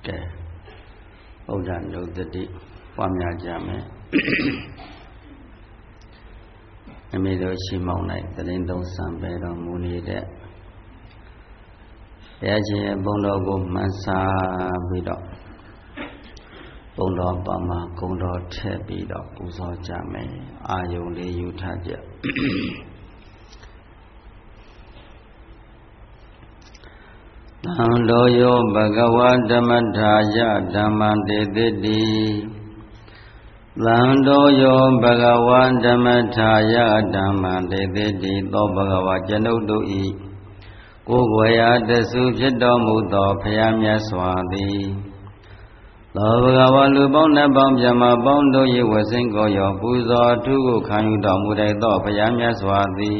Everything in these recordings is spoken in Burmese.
ကဲဘုရားနုတတိပွားများကြမယ်အမိတို့ရှိမောင်း၌တရင်သုံးဆံပဲတော်မူနေတဲ့ဘုရားရှင်ရဲ့ဘုန်းတော်ကိုမှန်စာပြီးတော့ဘုန်းတော်ပါမှာဂုဏ်တော်ထည့်ပြီးတော့ပူဇော်ကြမယ်အာယုန်လေးယူထားကြသံတော်ယောဘဂဝါဓမ္မထာယဓမ္မံတေတိတိသံတော်ယောဘဂဝါဓမ္မထာယဓမ္မံတေတိတိသောဘဂဝါကျွန်ုပ်တို့ဤကိုယ်ွယ်ရာတဆုဖြစ်တော်မူသောဘုရားမြတ်စွာသည်သောဘဂဝါလူပေါင်းနှပေါင်းမြတ်မပေါင်းတို့၏ဝစိန်ကိုရောပူဇော်ထုကိုခံယူတော်မူတဲ့သောဘုရားမြတ်စွာသည်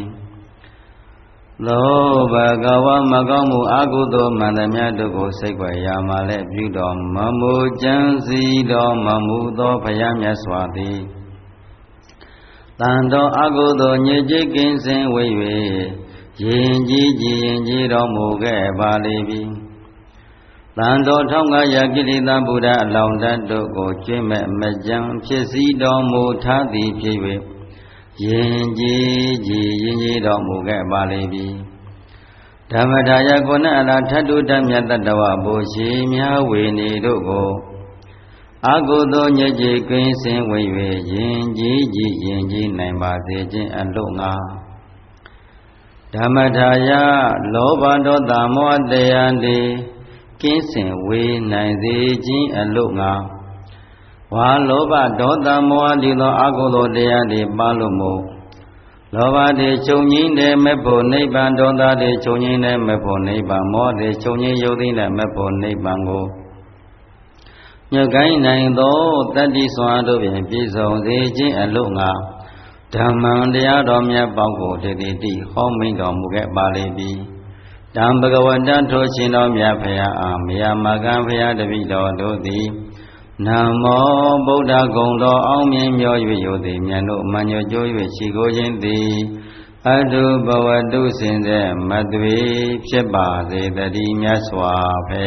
သောဘဂဝါမကောင်းမှုအကုသိုလ်မှန်သမျှတို့ကိုစိတ်ွယ်ရာမှလည်းပြုတော်မမူကြံစီတော်မမူသောဘုရားမြတ်စွာသည်တန်တော်အကုသိုလ်ညစ်ကြေးကင်းစင်ဝေ၍ယင်ကြီးတော်မူခဲ့ပါလေပြီတန်တော်1500ကိလေသာဗုဒ္ဓအလောင်းတတို့ကိုကျွင့်မဲ့မကြံဖြစ်စည်းတော်မူထားသည်ဖြစ်၍ယင်ကြီးတော်မူခဲ့ပါလေပြီဓမ္မထာယကုဏအလားထတုတမြတ်တတဝဘုရှိများဝေနေတို့ကိုအကုသိုလ်ညစ်ကြေးကင်းစင်ဝေ၍ယင်ကြီးနိုင်ပါစေခြင်းအလို့ငါဓမ္မထာယလောဘဒေါသမောဟတရားတွေကင်းစင်ဝေနိုင်စေခြင်းအလို့ငါဝါလောဘဒေါသမောဟဒီသောအကုသိုလ်တရားတွေပါလို့မို့လောဘတွေချုပ်ငြိမ်းတယ်မဲ့ဖို့နိဗ္ဗာန်ဒေါသတွေချုပ်ငြိမ်းတယ်မဲ့ဖို့နိဗ္ဗာန်မောဟတွေချုပ်ငြိမ်းရုပ်သိမ်းတယ်မဲ့ဖို့နိဗ္ဗာန်ကိုညွတ်ကိုင်းနိုင်သောတတ္တိစွာတို့ဖြင့်ပြည့်စုံစေခြင်းအလို့ငါဓမ္မံတရားတော်မြတ်ပေါင်းကိုတည်တည်ဟောမိန်တော်မူခဲ့ပါလေပြီတံဘဂဝတထိုရှင်တော်မြတ်ဖရာအာမယမကံဖရာတပိတော်တို့သည်နမောဗုဒ္ဓဂုံတော်အောင်မြင်မျော၍ရိုသေမြတ်တို့မညွတ်ကြိုး၍ရှိကိုခြင်းသည်အတုဘဝတုစင်တဲ့မသွေဖြစ်ပါစေတည်းမြတ်စွာဘု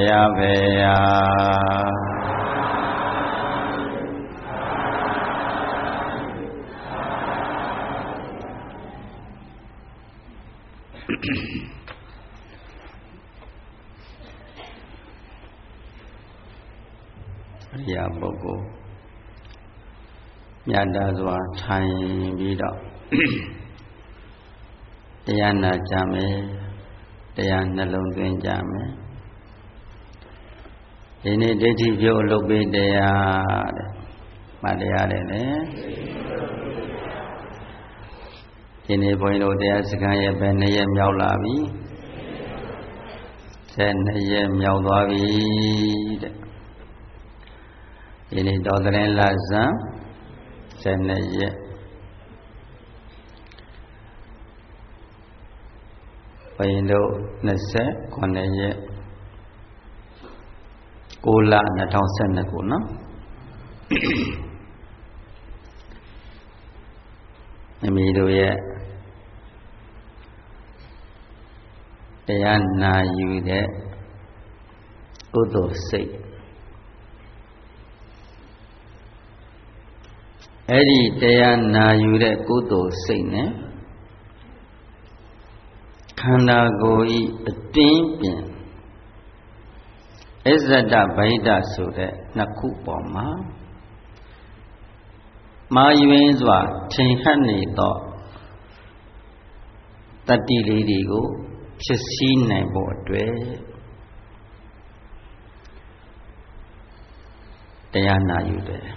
ရားဘုရားအရိယာပုဂ္ဂိုလ်မြတ်တာစွာထိုင်ပြီးတော့တရားနာကြမယ်တရားနှလုံးသွင်းကြမယ်ဒီနေ့ဒိဋ္ဌိပြုအလုပ်ပေးတရားတဲ့မှတ်တရားတဲ့လေဒီနေ့ဘုန်းကြီးတို့တရားစခန်းရဲ့ပဲ2ရက်မြောက်လာပြီ12ရက်မြောက်သွားပြီတဲ့ဒီနေ့တော်တရင်လဇန်12ရက်ဘုန်းကြီးတို့29ရက်6လ2012ခုနော်မိမိတို့ရဲ့တရားနာယူတဲ့ကုသိုလ်စိတ်အဲ့ဒီတရားနာယူတဲ့ကုသိုလ်စိတ်နဲ့ခန္ဓာကိုယ်ဤအတွင်းပြင်အစ္ဆဒဗိဒဆိုတဲ့နှစ်ခုပေါ်မှာမာယွင်းစွာထင်ဟပ်နေသောတတ္တိလေးတွေကိုဖြစ်စည်းနိုင်ဖို့အတွက်တရားနာယူတယ်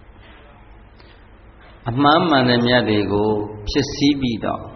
အမှန်မှန်တဲ့မြတ်တွေကိုဖြစ်စည်းပြီးတော့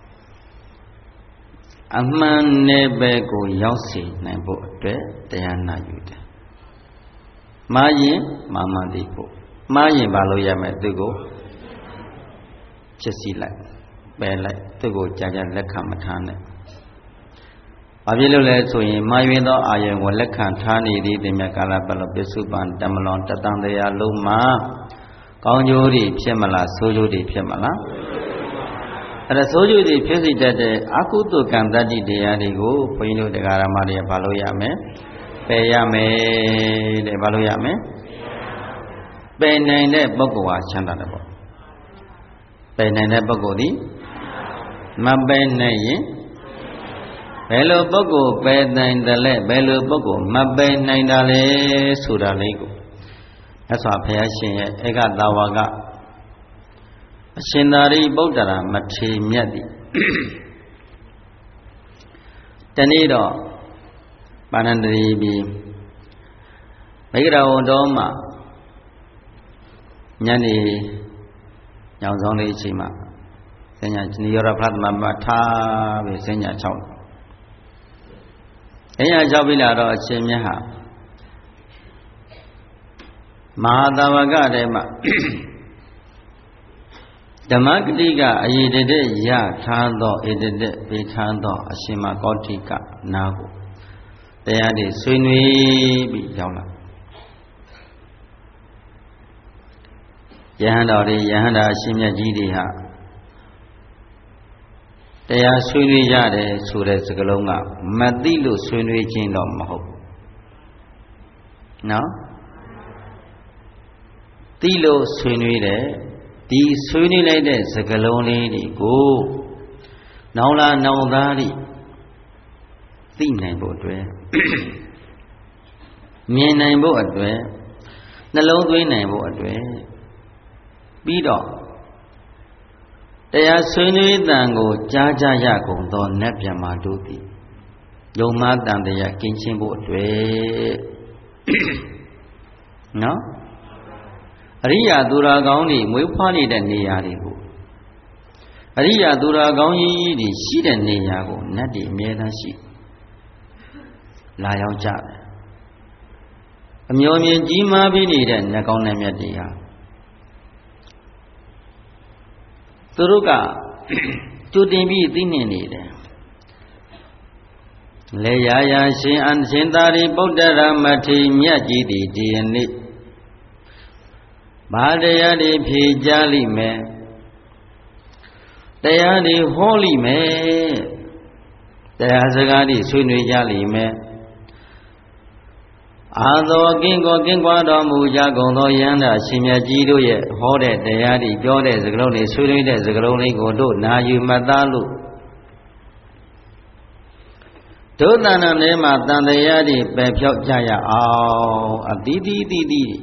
အမှန်နယ်ပယ်ကိုရောက်စေနိုင်ဖို့အတွက်တရားနာယူတယ်မှားရင်မှန်မှန်သိဖို့မှားရင်ဘာလို့ရမယ်သူကိုဖြစ်စည်းလိုက်ပယ်လိုက်သူကိုကြာကြာလက်ခံမထားနဲ့ဘာဖြစ်လို့လဲဆိုရင်မှားယွင်းသောအာယုံကိုလက်ခံထားနေသည့်တင်မြတ်ကာလပတ်လို့ပစ္စုပန်တမလွန်တတန်တရားလုံးမှာကောင်းကျိုးတွေဖြစ်မလားဆိုးကျိုးတွေဖြစ်မလားအဲ့ဒါဆိုးကျိုးတွေဖြစ်စေတတ်တဲ့အကုသိုလ်ကံတတ္တိတရားတွေကိုဘုန်းကြီးတို့တရားဓမ္မတွေကဘာလို့ရမယ် Bè ya mè để bà lô ya mè Bè này để bốc cổ à chăn đà bò Bè này để bốc cổ đi Mà bè này Bè lô bốc cổ bè này đà lệ Bè lô bốc cổ mà bè này đà lệ Sù đà lệ cổ Ất xóa phá xin ế gà đà wà gà Xin đà rí bốc đà rà mà trì miết đi Tên ý đó Bà năn đi bì Mấy cái đầu đó mà Nhân đi Nhau dòng đi chỉ mà Thế nhà Ní yô ra phát mà thá Về thế nhà cháu Thế nhà cháu bí là đó Chế miết hạ Mahadavaga de ma Dhammakatiga ayidede ya thando edede be thando ashima kautika nagoတရားတွေဆွေးနွေးပြီးရောက်လာယဟန်တော်တွေယဟန်တာအရှင်မြတ်ကြီးတွေဟာတရားဆွေးနွေးရတယ်ဆိုတဲ့စကားလုံးကမသိလို့ဆွေးနွေးခြင်းတော့မဟုတ်နော်သိလို့ဆွေးနွေးတယ်ဒီဆွေးနွေးလိုက်တဲ့စကားလုံးလေးတွေကိုနောင်လာနောင်သားတွေသိနိုင်ဖို့အတွက်မြင်နိုင်ဖို့အတွက်နှလုံးသွင်းနိုင်ဖို့အတွက်ပြီးတော့တရားဆွေးနွေးတန်ကိုကြားကြရကုန်သောနတ်ဗျမတို့သည်ယုံမှတန်တရားကင်းရှင်းဖို့အတွက်နော်အရိယာသူရာကောင်းတွေမွေးဖွားနေတဲ့နေရာတွေကိုအရိယာသူရာကောင်းကြီးတွေရှိတဲ့နေရာကိုနတ်တွေအမြဲတမ်းရှိလာရောက်ကြတယ်အမျော်မြင်ကြီးမားပြီးနေတဲ့နတ်ကောင်းနတ်မြတ်တွေဟာသူတို့ကကြိုတင်ပြီးသိနေနေတယ်လေယာယာရှင်အန်ရှင်သာရိပုတ္တရမထေရမြတ်ကြီးသည်ဒီနေ့ဘာတရားတွေဖြေကြားလိမ့်မယ်တရားတွေဟောလိမ့်မယ်တရားစကားတွေဆွေးနွေးကြလိမ့်မယ်အာသောကင်းကိုကင်းကွာတော်မူကြကုန်သောယန္တာရှင်မြတ်ကြီးတို့ရဲ့ဟောတဲ့တရားတွေပြောတဲ့စကားလုံးတွေဆွေးနွေးတဲ့စကားလုံးတွေကိုတို့နာယူမှတ်သားလို့ဒုသဏ္ဍာန်ထဲမှာတန်တရားတွေပယ်ဖြောက်ကြရအောင်အသီးသီးသီးသီး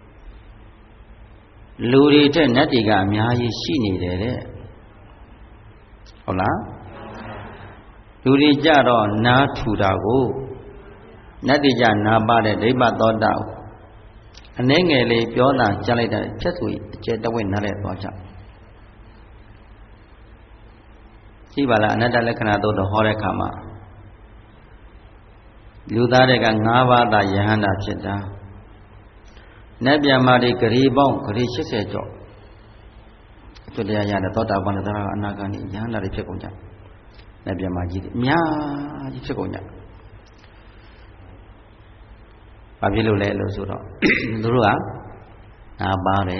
လူတွေတဲ့နတ်တွေကအများကြီးရှိနေတယ်တဲ့ဟုတ်လားလူတွေကြတော့နားထူတာကိုနတ်တွေကြနားပါတဲ့ဒိဗ္ဗသောတာအနှဲငယ်လေးပြောတာကြားလိုက်တာဖြတ်ဆိုအကျဲတဝက်နားလဲသွားကြရှိပါလားအနတ္တလက္ခဏာသို့တော်ဟောတဲ့အခါမှာလူသားတွေက၅ပါးသာယဟန္တာဖြစ်တာနတ်ဗျာမာတွေဂရီပေါင်းဂရီ80ကျော်အကျိုးတရားရတယ်သောတာပန်သရဂအနာဂါနိယဟန္တာတွေဖြစ်ကုန်ကြနတ်ဗျာမာကြီးတွေအများကြီးဖြစ်ကုန်ကြဘာဖြစ်လို့လဲလို့ဆိုတော့သူတို့ကနာပါတယ်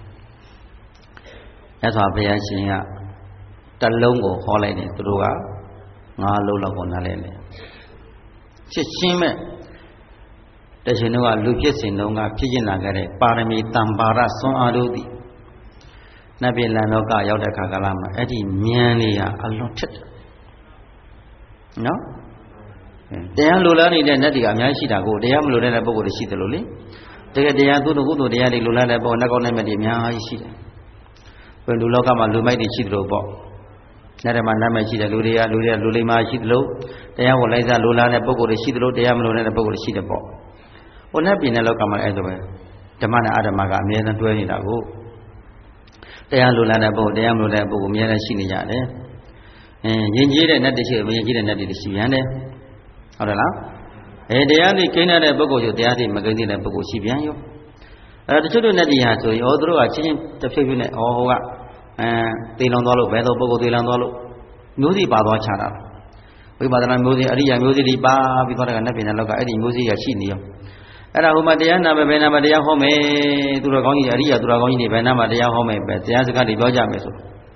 ရသော်ဘုရားရှင်ကတစ်လုံးကိုဟောလိုက်တယ်သူတို့က9လုံးလောက်ကိုနားလဲတယ်ဖြစ်ချင်းမဲ့တရှင်တို့ကလူဖြစ်စဉ်တုန်းကဖြစ်ကျင်လာခဲ့တဲ့ပါရမီတံပါရစွမ်းအားတို့သည်နတ်ပြည်လန်တော့ကရောက်တဲ့ခါကလာမှာအဲ့ဒီမြန်နေရအလွန်ထက်တယ်နော်တရားလိုလားနေတဲ့နတ်တွေကအများကြီးရှိတာကိုတရားမလိုတဲ့ပုဂ္ဂိုလ်တွေရှိတယ်လို့လေတကယ်တရားသူတို့ကုသိုလ်တရားတွေလိုလားတဲ့ပုဂ္ဂိုလ်နတ်ကောင်းနတ်မြတ်တွေအများကြီးရှိတယ်ဘယ်လူလောကမှာလူမိုက်တွေရှိတယ်လို့ပေါ့နတ်တွေမှာနတ်မိုက်ရှိတယ်လူတွေကလူလိမ္မာရှိတယ်လို့တရားကိုလိုက်စားလိုလားတဲ့ပုဂ္ဂိုလ်တွေရှိတယ်လို့တရားမလိုတဲ့ပုဂ္ဂိုလ်တွေရှိတယ်ပေါ့ဟိုနတ်ပြည်နဲ့လောကမှာအဲ့ဒါပဲဓမ္မနဲ့အဓမ္မကအမြဲတမ်းတွဲနေတာကိုတရားလိုလားတဲ့ပုဂ္ဂိုလ်တရားမလိုတဲ့ပုဂ္ဂိုလ်အမြဲတမ်းရှိနေကြတယ်ယဉ်ကျေးတဲ့နတ်တွေရှိတယ်မယဉ်ကျေးတဲ့နတ်တွေရှိပြန်တယ်ဟုတ်တယ်လားတရားသိကိန်းတဲ့ပုဂ္ဂိုလ်ကျတရားသိမကိန်းတဲ့ပုဂ္ဂိုလ်ရှိပြန်ရောတချို့တို့နတ်တွေဟာဆိုရင်သူတို့ကချင်းချင်းတစ်ဖြည်းဖြည်းနဲ့ဟိုကသေလောင်သွားလို့ဘယ်တော့ပုဂ္ဂိုလ်သေလောင်သွားလို့မျိုးစီပါသွားချတာဝိပဿနာမျိုးစီအရိယာမျိုးစီတွေပါပြီးသွားတဲ့ကနတ်ပြည်နဲ့လောကအဲ့ဒီမျိုးစီရရှိနေရောအဲ့ဒါဟိုမှာတရားနာပဲဘယ်နာမှာတရားဟောမယ်သူတော်ကောင်းကြီးအရိယာသူတော်ကောင်းကြီးတွေဘယ်နာမှာတရားဟောမယ်ပဲတရားစကားတွေပြောကြမယ်ဆို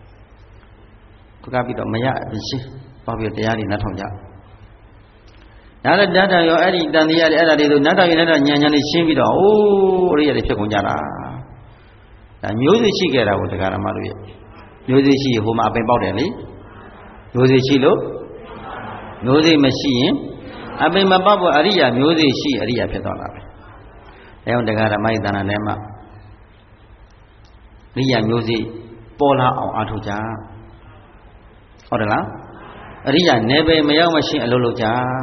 ကပြီးတော့မရရှင်းသွားပြီးတရားတွေနားထောင်ကြဒါလည်းဓာတ်ရောအဲ့ဒီတန်တရားတွေအဲ့ဒါတွေဆိုနတ်တော်ရနဲ့တော့ညံညံလေးရှင်းပြီးတော့အိုးအရိယာတွေဖြစ်ကုန်ကြတာဒါမျိုးစေ့ရှိခဲ့တာကိုတရားဓမ္မတို့ရဲ့မျိုးစေ့ရှိဟိုမှာအပင်ပေါက်တယ်လေမျိုးစေ့ရှိလို့မျိုးစေ့မရှိရင်အပင်မပေါက်ဘူးအရိယာမျိုးစေ့ရှိအရိယာဖြစ်သွားတာပဲအဲကြောင့်တရားဓမ္မရဲ့တဏ္ဍာထဲမှာအရိယာမျိုးစေ့ပေါ်လာအောင်အားထုတ်ကြဟုတ်တယ်လားအရိယာနယ်ပယ်မရောက်မရှင်းအလုပ်လုပ်ကြ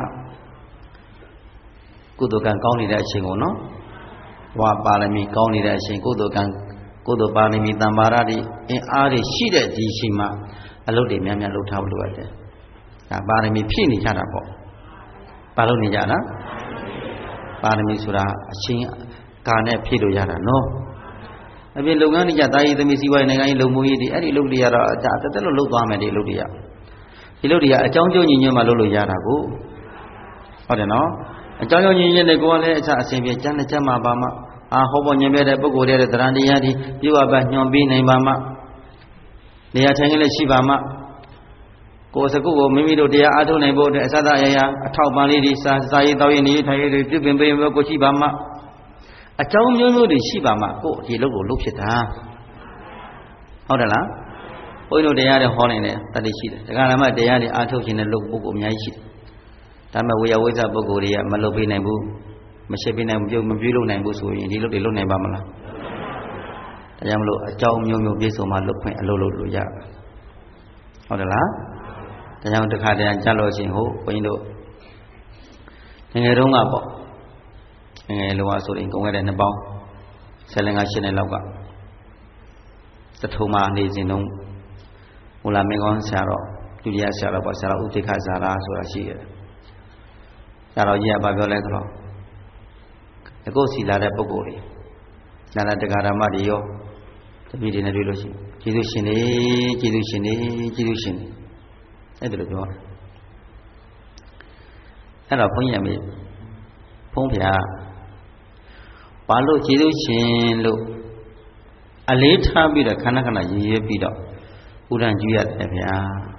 ကုသိုလ်ကံကောင်းနေတဲ့အချိန်ကိုနော်ဝါပါရမီကောင်းနေတဲ့အချိန်ကုသိုလ်ကံကုသိုလ်ပါရမီတမ္ပါရတွေအင်အားတွေရှိတဲ့ဒီအချိန်မှာအလုပ်တွေများများလုပ်ထားလို့ရတယ်ဒါပါရမီဖြည့်နေကြတာပေါ့ဘာလို့နေကြတာပါရမီဆိုတာအချိန်ကာနဲ့ဖြည့်လို့ရတာနော်အပြင်လုပ်ငန်းတွေကြတာယီသမီးစီးပွားရေးနိုင်ငံရေးလုံမှုရေးတွေအဲ့ဒီလုပ်တွေကတော့အတက်လို့လုပ်သွားမယ်ဒီလုပ်တွေဒီလုပ်တွေကအကြောင်းကျိုးညီညွတ်မှလုပ်လို့ရတာကိုဟုတ်တယ်နော်အကြောင်းကျိုးညီညွတ်တဲ့ကိုယ်ကလည်းအစဉ်ပြေကျမ်းနဲ့ကျမ်းမှာပါမှဟောပေါ်ညင်ပြတဲ့ပုဂ္ဂိုလ်တွေတဲ့တရားတရားဒီပြုဝပါညွန်ပေးနိုင်ပါမှနေရာထိုင်ကလေးရှိပါမှကိုယ်စကုကိုမိမိတို့တရားအားထုတ်နိုင်ဖို့အတွက်အစသအရာအထောက်ပံ့လေးတွေစာရေးတောက်ရေးနေထိုင်ရေးတွေပြုပြင်ပေးဖို့ကိုရှိပါမှအကြောင်းမျိုးမျိုးတွေရှိပါမှကိုယ်ဒီလုပ်ကိုလုပ်ဖြစ်တာဟုတ်တယ်လားဘုန်းကြီးတို့တရားတွေဟောနေတယ်တတိရှိတယ်ဒါကလည်းမှတရားတွေအားထုတ်ခြင်းနဲ့လုပ်ပုဂ္ဂိုလ်အများကြီးရှိတယ်ဒါမှဝေယဝိဇ္ဇပုဂ္ဂိုလ်တွေကမလုပ်ပေးနိုင်ဘူးမရှိပေးနိုင်ဘူးမပြုလုပ်နိုင်ဘူးဆိုရင်ဒီလုပ်တွေလုပ်နိုင်ပါမလားဒါကြောင့်မလို့အကြောင်းမျိုးမျိုးပြည့်စုံမှလုပ်ခွင့်အလုပ်လုပ်လို့ရဟုတ်တယ်လားဒါကြောင့်တစ်ခါတည်းကြလို့ရှိရင်ဟိုဘုန်းကြီးတို့ငယ်တုန်းကပေါ့ငယ်လောကဆိုရင်ကုန်ခဲ့တဲ့နှစ်ပေါင်း15 8နှစ်လောက်ကသထုံမှာနေစဉ်တုန်းမူလာမင်းကောင်းဆရာတော်ဒုတိယဆရာတော်ပေါ့ဆရာတော်ဥတိခဇာရာဆိုတာရှိရတယ်ဆရာတော်ကြီးကပြောလဲဆိုတော့အခုစီလာတဲ့ပုဂ္ဂိုလ်တွေနာနာတရားဓမ္မတွေရောတပည့်တွေနဲ့တွေ့လို့ရှိရင်ကျေးဇူးရှင်နေကျေးဇူးရှင်နေကျေးဇူးရှင်နေအဲ့ဒါလိုပြောတယ်အဲ့တော့ဘုန်းကြီးကမေးဘုန်းဗျာဘာလို့ကျေးဇူးရှင်လို့အလေးထားပြီးတော့ခဏခဏရည်ရွယ်ပြီးတော့ဥဒ္ဒံကျူရတယ်ဗျာ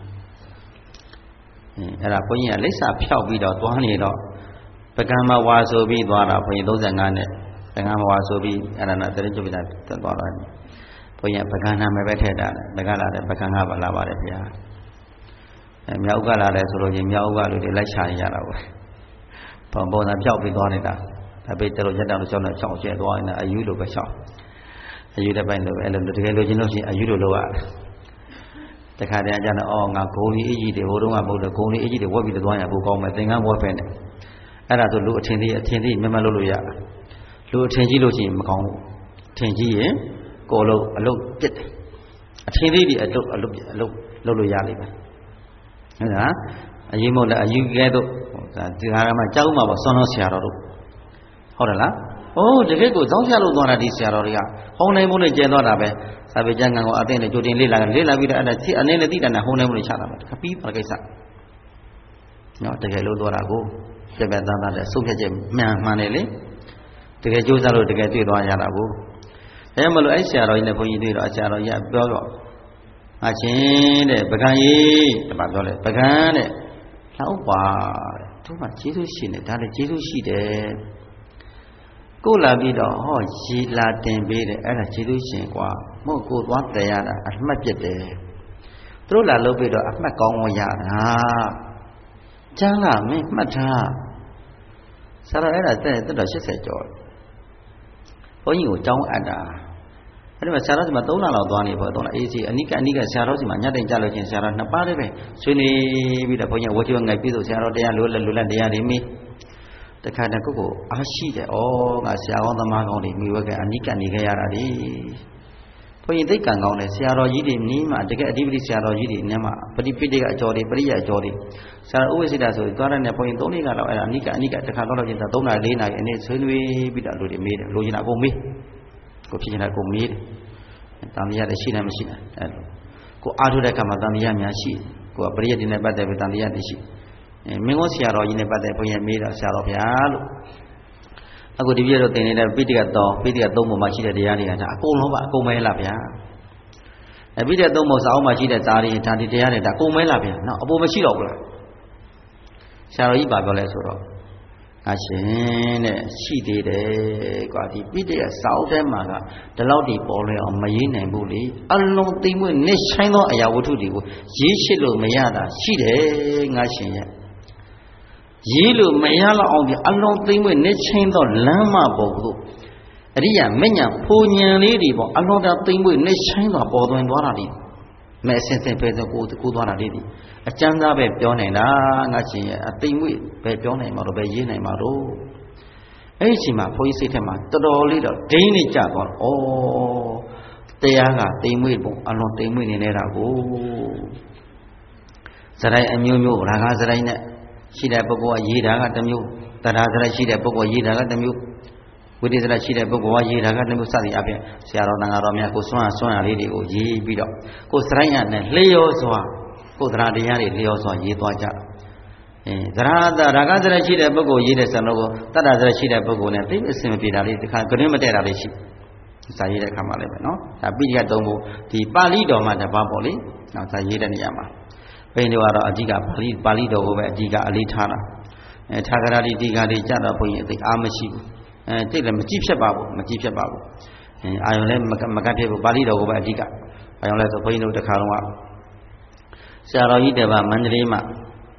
အဲ့ဒါဘုန်းကြီးကလိပ်စာဖြောက်ပြီးတော့သွားနေတော့ပကံမဝါဆိုပြီးသွားတာဘုန်းကြီး35နဲ့ပကံမဝါဆိုပြီးအဲ့ဒါနဲ့တရင်ကျုပ်ပြတာသွားတာဘုန်းကြီးကပကံနာမည်ပဲထည့်တာလေပကလာတယ်ပကံကပါလာပါတယ်ဗျာမြောက်ကလာတယ်ဆိုလို့ချင်းမြောက်ကလူတွေလိုက်ချရတာပေါ့ပုံစံဖြောက်ပြီးသွားနေတာဒါပေမဲ့ရက်တောင်ချောင်းနဲ့ချောင်းကျဲသွားနေတာအယူလိုပဲချောင်းအယူတဲ့ပိုင်းလိုပဲအဲ့လိုတကယ်လိုချင်လို့ရှိရင်အယူလိုလုပ်ရတယ်တခါတည်းကျတော့ငါဂုံလေးအကြီးတွေဟိုတုန်းကမဟုတ်တော့ဂုံလေးအကြီးတွေဝက်ပြီးသွားရပိုကောင်းမယ်သင်္ကန်းဝက်ပဲနဲ့အဲ့ဒါဆိုလူအထင်သေးမမလုပ်လို့ရလူအထင်ကြီးလို့ရှိရင်မကောင်းဘူးထင်ကြီးရင်ကိုယ်လုံးအလုပ်ပြစ်တယ်အထင်သေးပြီးအလုပ်လုပ်လို့ရလိမ့်မယ်ဟုတ်လားအရင်မို့လဲအယူကဲတော့ဒီဟာကမှကြောက်မှာပေါ့ဆွမ်းတော်ဆရာတော်တို့ဟုတ်တယ်လားတကယ်ကိုတောင်းချလို့သွားတာဒီဆရာတော်တွေကဟောင်းနိုင်မှုနဲ့ကျဲသွားတာပဲစာပေကျမ်းဂန်ကိုအသိနဲ့ကြိုတင်လေ့လာပြီးတော့အဲ့ဒါသိအနေနဲ့သိတာနဲ့ဟောင်းနိုင်မှုနဲ့ချတာပဲခပြီးပါကိစ္စနော်တကယ်လို့သွားတာကိုပြက်ပြက်သားသားနဲ့ဆုံးဖြတ်ချက်မှန်တယ်လေတကယ်ကြိုးစားလို့တကယ်တွေ့သွားရတာကိုအဲမလို့အဲ့ဆရာတော်ကြီးနဲ့ဘုန်းကြီးတွေ့တော့ဆရာတော်ကြီးပြောတော့အချင်းတဲ့ပကံကြီးတပါပြောလဲပကံတဲ့လောက်ပါတဲ့သူကကျေးဇူးရှိနေဒါလည်းကျေးဇူးရှိတယ်ကိုလာပြီးတော့ရေလာတင်ပေးတယ်အဲ့ဒါကျေးဇူးရှင်ကွာမဟုတ်ကိုသွားတယ်ရတာအမှတ်ပြစ်တယ်သူတို့လာလုပ်ပြီးတော့အမှတ်ကောင်းအောင်ရတာကျမ်းကမင်းမှတ်ထားဆရာတော်အဲ့ဒါတက်တော့80ကျော်ဘုန်းကြီးကိုတောင်းအပ်တာအဲ့ဒီမှာဆရာတော်စီမှာ3လလောက်သွားနေပေါ့3လအေးစီအနိကဆရာတော်စီမှာညတ်တိုင်ကြလို့ချင်းဆရာတော်2ပါးလေးပဲဆွေးနွေးပြီးတော့ဘုန်းကြီးဝချိုးငိုက်ပြီးဆိုဆရာတော်တရားလိုလက်တရားတွေမိတခါတည်းကိုအားရှိတယ်ငါဆရာကောင်းသမားကောင်းတွေမိဝဲကအနိကနေခဲ့ရတာဒီဘုန်းကြီးသိက္ကံကောင်းတယ်ဆရာတော်ကြီးတွေနီးမှတကယ်အဓိပတိဆရာတော်ကြီးတွေနဲ့မှပฏิပိဋကအကျော်တွေပရိယအကျော်တွေဆရာတော်ဥဝိစိတဆိုသွားတဲ့နဲ့ဘုန်းကြီး3နှစ်ကတော့အဲ့ဒါအနိကတခါတော့ချင်း3နာရီ4နာရီအနေဆွေးနွေးပြီးတော့လူတွေမေးတယ်လိုချင်တာကိုမေးကိုဖြစ်ချင်တာကိုမေးတယ်တန်တရားတွေရှိတယ်မရှိတယ်အဲ့လိုကိုအားထုတ်တဲ့အခါမှာတန်တရားများရှိကိုကပရိယတ်တွေနဲ့ပတ်သက်ပြီးတန်တရားတွေရှိမင်းကောဆရာတော်ကြီးနဲ့ပတ်သက်ဘုန်းကြီးမေးတော့ဆရာတော်ဗျာလို့အခုဒီပြည့်တော့သင်နေတဲ့ပိဋက3ပုံမှာရှိတဲ့တရားတွေကဒါအကုန်လုံးပါအကုန်မဲလားဗျာပိဋက3ပုံစာအုပ်မှာရှိတဲ့ဇာတိဒါဒီတရားတွေဒါအကုန်မဲလားဗျာနော်အပေါ်မရှိတော့ဘူးလားဆရာတော်ကြီးပါပြောလဲဆိုတော့အရှင်တဲ့ရှိသေးတယ်ကွာဒီပိဋကစာအုပ်ထဲမှာကဒီလောက်ဒီပေါ်လဲအောင်မရေးနိုင်ဘူးလေအလုံးသိမ့်မွေ့နစ်ဆိုင်သောအရာဝတ္ထုတွေကိုရေးရှိလို့မရတာရှိတယ်ငါရှင်ရဲ့ရေးလို့မရတော့အောင်ဒီအလုံးသိမ့်မွေ့နစ်ဆိုင်သောလမ်းမပေါ်သို့အရိယာမဉ္ဇဉ်ဖူဉဏ်လေးတွေပေါ့အလုံးသာသိမ့်မွေ့နစ်ဆိုင်သောပေါ်သွင်းသွားတာလေမဲအစင်စင်ပဲဆိုကိုသွားတာလေးဒီအကျမ်းသားပဲပြောနိုင်တာငါရှင်ရဲ့အသိမွေ့ပဲပြောနိုင်မှာတော့ပဲရေးနိုင်မှာတော့အဲ့ဒီအချိန်မှာဘုန်းကြီးစိတ်ထဲမှာတော်တော်လေးတော့ဒိန်းလေးကြသွားတော့ဩတရားကသိမွေ့ပုံအလွန်သိမွေ့နေနေတာကိုစရိုက်အမျိုးမျိုးရာဂစရိုက်နဲ့ရှိတဲ့ပုဂ္ဂိုလ်ကရေးတာကတစ်မျိုးတရားစရိုက်ရှိတဲ့ပုဂ္ဂိုလ်ရေးတာကတစ်မျိုးဝိသေသရရှိတဲ့ပုဂ္ဂိုလ်ကရေးတာကတစ်မျိုးစသည်အပြင်ဆရာတော်တန်ဃာတော်များကိုစွမ်းရလေးတွေကိုရေးပြီးတော့ကိုစရိုက်ရနဲ့လျောစွာကိုယ်တရားတရားတွေလျောစွာရေးသွားကြသရဟတာရာဂစရိုက်ရှိတဲ့ပုဂ္ဂိုလ်ရေးတဲ့စံတော်ကိုတတ္တစရိုက်ရှိတဲ့ပုဂ္ဂိုလ်နဲ့သိအစင်မပြေတာလေးဒီခါကရင်းမတည့်တာလေးရှိစာရေးတဲ့ခါမှာလည်းပဲနော်ဒါပိဋကတုံးဖို့ဒီပါဠိတော်မှာတပါပေါ့လေနော်စာရေးတဲ့နေရာမှာဘိန်းတို့ကတော့အဓိကပါဠိတော်ကိုပဲအဓိကအလေးထားတာထာဂရတိဒီဃာတွေကြတော့ဘုန်းကြီးအသိအားမရှိဘူးတိတ်လည်းမကြည့်ဖြစ်ပါဘူးအာယုံလည်းမကတ်ဖြစ်ဘူးပါဠိတော်ကိုပဲအဓိကအာယုံလည်းဆိုဘုန်းကြီးတို့တခါတော့ဆရာတော်ကြီးတပါမန္တလေးမှာ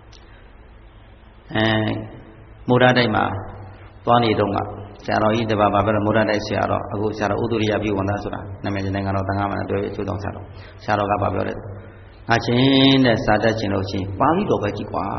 မူရတိုက်မှာသွားနေတော့ကဆရာတော်ကြီးတပါဘာပဲမူရတိုက်ဆရာတော်အခုဆရာတော်ဥဒ္ဒရိယပြုဝန်သားဆိုတာနာမည်နိုင်ငံတော်တန်ခါးမှာတွေ့အကျိုးတော်ဆရာတော်ကဘာပြောလဲအချင်းတဲ့စာတတ်ခြင်းလို့ချင်းပါဠိတော်ပဲကြည့်ကွာ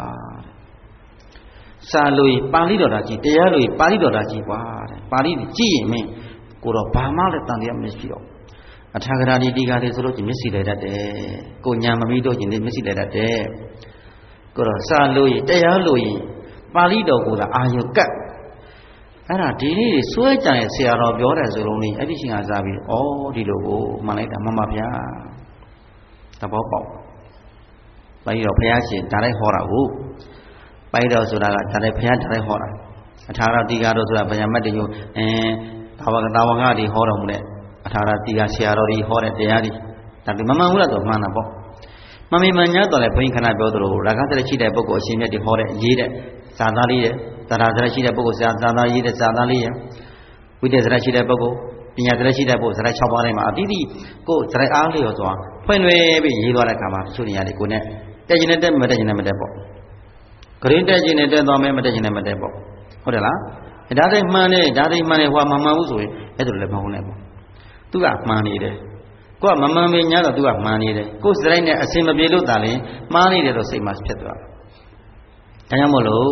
စာလို့ပါဠိတော်တာကြည့်တရားလို့ပါဠိတော်တာကြည့်ကွာတဲ့ပါဠိကြည့်ရင်မင်းကိုတော့ဘာမှလည်းတန်တရားမရှိတော့အထာဂရတိဒီဃာတွေဆိုလို့ချင်းမျက်စိလဲတတ်တယ်ကိုညာမပြီးတော့ချင်းမျက်စိလဲတတ်တယ်ကိုတော့စာလို့တရားလို့ပါဠိတော်ကိုသာအာယုကတ်အဲ့ဒါဒီနေ့စွဲကြံရဲ့ဆရာတော်ပြောတယ်ဆိုလုံးလေးအဲ့ဒီရှင်ကစားပြီးဩဒီလိုကိုမှန်လိုက်တာမှန်ပါဗျာသဘောပေါက်ပါဠိတော်ဘုရားရှင်ဒါလိုက်ဟောတာကိုပါဠိတော်ဆိုတာကဒါလိုက်ဘုရားဒါလိုက်ဟောတာအထာဂရတိဃာတို့ဆိုတာဗညာမတ်တညိုတာဝကတွေဟောတော်မူတဲ့အထာဂရတိဃာဆရာတော်တွေဟောတဲ့တရားတွေဒါဒီမမှန်ဘူးလားဆိုမှန်တာပေါ့မမေမှန်ညာတော့လေဘုန်းကြီးခဏပြောသလိုရာဂစရရှိတဲ့ပုဂ္ဂိုလ်အရှင်မြတ်တွေဟောတဲ့ရေးတဲ့ဇာသားလေးရဲ့တရားစရရှိတဲ့ပုဂ္ဂိုလ်ဇာသားရေးတဲ့ဇာသားလေးရဲ့ဝိတ္တစရရှိတဲ့ပုဂ္ဂိုလ်ပညာစရရှိတဲ့ပုဂ္ဂိုလ်ဇာ6ပါးထဲမှာအတိအတိကိုယ်ဇာအားလျော်စွာဖွင့်လွယ်ပြီးရေးသွားတဲ့အခါမှာတချို့နေရာတွေကိုနဲ့တက်ကျင်နဲ့တက်မတက်ကျင်နဲ့မတက်ပေါ့ဂရင်းတက်ကျင်နဲ့တက်သွားမယ်မတက်ကျင်နဲ့မတက်ပေါ့ဟုတ်တယ်လားဒါသိမှန်တယ်ဟိုမှာမမှန်ဘူးဆိုရင်အဲ့ဒါလည်းမဟုတ်နဲ့ပေါ့သူကမှန်နေတယ်ကိုကမမှန်မင်းညာတော့သူကမှန်နေတယ်ကိုယ်စရိုက်နဲ့အစင်မပြေလို့တာလဲမှားနေတယ်တော့စိတ်မှာဖြစ်သွားတယ်ဒါကြောင့်မို့လို့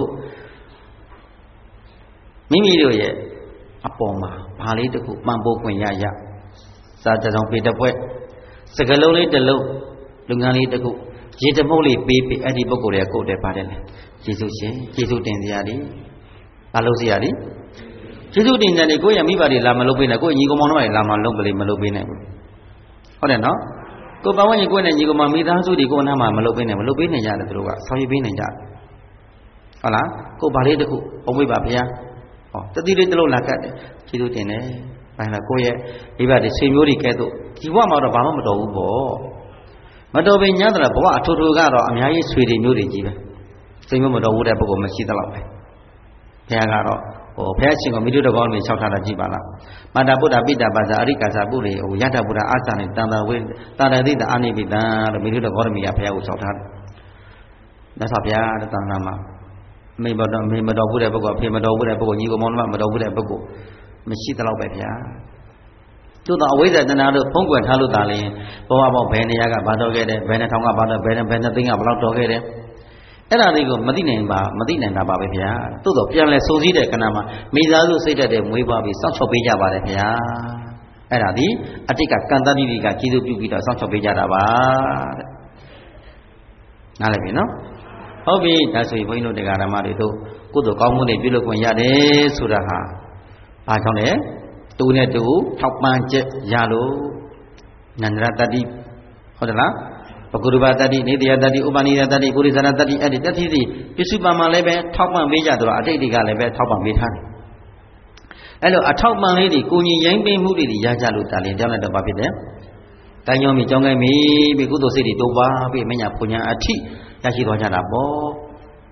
မိမိတို့ရဲ့အပေါ်မှာဘာလေးတစ်ခုပံ့ပိုးခွင့်ရစာတစောင်ပေတပွဲစကလုံးလေးတစ်လုံးလူငန်းလေးတစ်ခုရေတမုတ်လေးပေးအဲ့ဒီပုဂ္ဂိုလ်ရဲ့ကိုယ်တည်းပါတယ်လေယေရှုရှင်ယေရှုတင်စရာဒီဘာလို့စရာဒီယေရှုတင်တယ်ကိုယ့်ရဲ့မိဘတွေလာမလုပ်ပေးနဲ့ကိုယ့်ညီကောင်မောင်တို့တွေလာမလုပ်ပေးမလုပ်ပေးနိုင်ဘူးဟုတ်တယ်နော်ကိုယ်ပဝန်းကျင်ကိုယ့်နဲ့ညီကောင်မမိသားစုတွေကိုယ်နားမှာမလုပ်ပေးနိုင်ဘူးလုပ်ပေးနေကြတယ်သူတို့ကဆောင်ရွက်ပေးနေကြတယ်ဟုတ်လားကိုယ်ဘာလေးတစ်ခုအုံးမိပါဗျာဟောတတိလေးတစ်လုံးလာကတ်တယ်ကျေးဇူးတင်တယ်ဘာလဲကိုယ့်ရဲ့မိဘတွေဆွေမျိုးတွေကဲတော့ဒီဘဝမှာတော့ဘာမှမတော်ဘူးပေါ့မတော်ပင်ညာတော့ဘဝအထူးထူးကတော့အများကြီးဆွေတွေမျိုးတွေကြီးပဲစိတ်မတော်ဘူးတဲ့ပုဂ္ဂိုလ်မရှိသလောက်ပဲဘုရားကတော့ဘုရားရှင်ကမိတုတကောင်းတွေလျှောက်ထားတာကြည့်ပါလားမာတာဗုဒ္ဓပိတ္တပါဇာအရိကာစာပုရိယတဗုဒ္ဓအာသနဲ့တန်တဝေတာရတိတအာနိပိတံလို့မိတုတကောင်းတွေကဘုရားကိုလျှောက်ထားတယ်မြတ်စွာဘုရားတန်ခါမှာမေမတော်ဘူးတဲ့ပုဂ္ဂိုလ်ဖေမတော်ဘူးတဲ့ပုဂ္ဂိုလ်ညီကောင်မောင်မတော်ဘူးတဲ့ပုဂ္ဂိုလ်မရှိသလောက်ပဲဗျာသို့တော့အဝိဇ္ဇာတဏှာတို့ဖုံးကွယ်ထားလို့သာလေဘဝပေါင်းဘယ်နေရာကဘာတော်ခဲ့တယ်ဘယ်နှထောင်ကဘာတော်ဘယ်နှသိန်းကဘလောက်တော်ခဲ့တယ်အဲ့ဒါတွေကိုမသိနိုင်တာပါပဲဗျာသို့တော့ပြန်လဲစိုးစည်းတဲ့ကဏ္ဍမှာမိသားစုစိတ်တက်တဲ့မွေးပွားပြီးစောင့်ချောက်ပေးကြပါတယ်ဗျာအဲ့ဒါဒီအတိတ်ကကံတတိကကျေးဇူးပြုပြီးတော့စောင့်ချောက်ပေးကြတာပါတဲ့နားလည်ပြီနော်ဟုတ်ပြီဒါဆိုရင်ဘုန်းကြီးတို့တရားဓမ္မတွေတို့ကုသိုလ်ကောင်းမှုတွေပြုလုပ်ခွင့်ရတယ်ဆိုတာဟာဘာကြောင့်လဲတူနဲ့တူထောက်ပံ့ချက်ရလို့နန္ဒရတတိဟုတ်တယ်လားပကုရုပတတိနေတယတတိဥပနိယတတိပုရိသရတတိအဲ့ဒီတတိစီပစ္စုပန်မှာလည်းပဲထောက်ပံ့ပေးကြတော့အတိတ်တွေကလည်းပဲထောက်ပံ့ပေးထားတယ်အဲ့လိုအထောက်ပံ့လေးတွေကိုညီရိုင်းပေးမှုတွေရကြလို့တာလင်ကြောင်းလည်းတော့ဘာဖြစ်တယ်တန်ညောမိကြောင်းကိုင်းမိပြီးကုသိုလ်စိတ်တွေတိုးပွားပြီးမညာပူညာအထိရရှိသွားကြတာပေါ့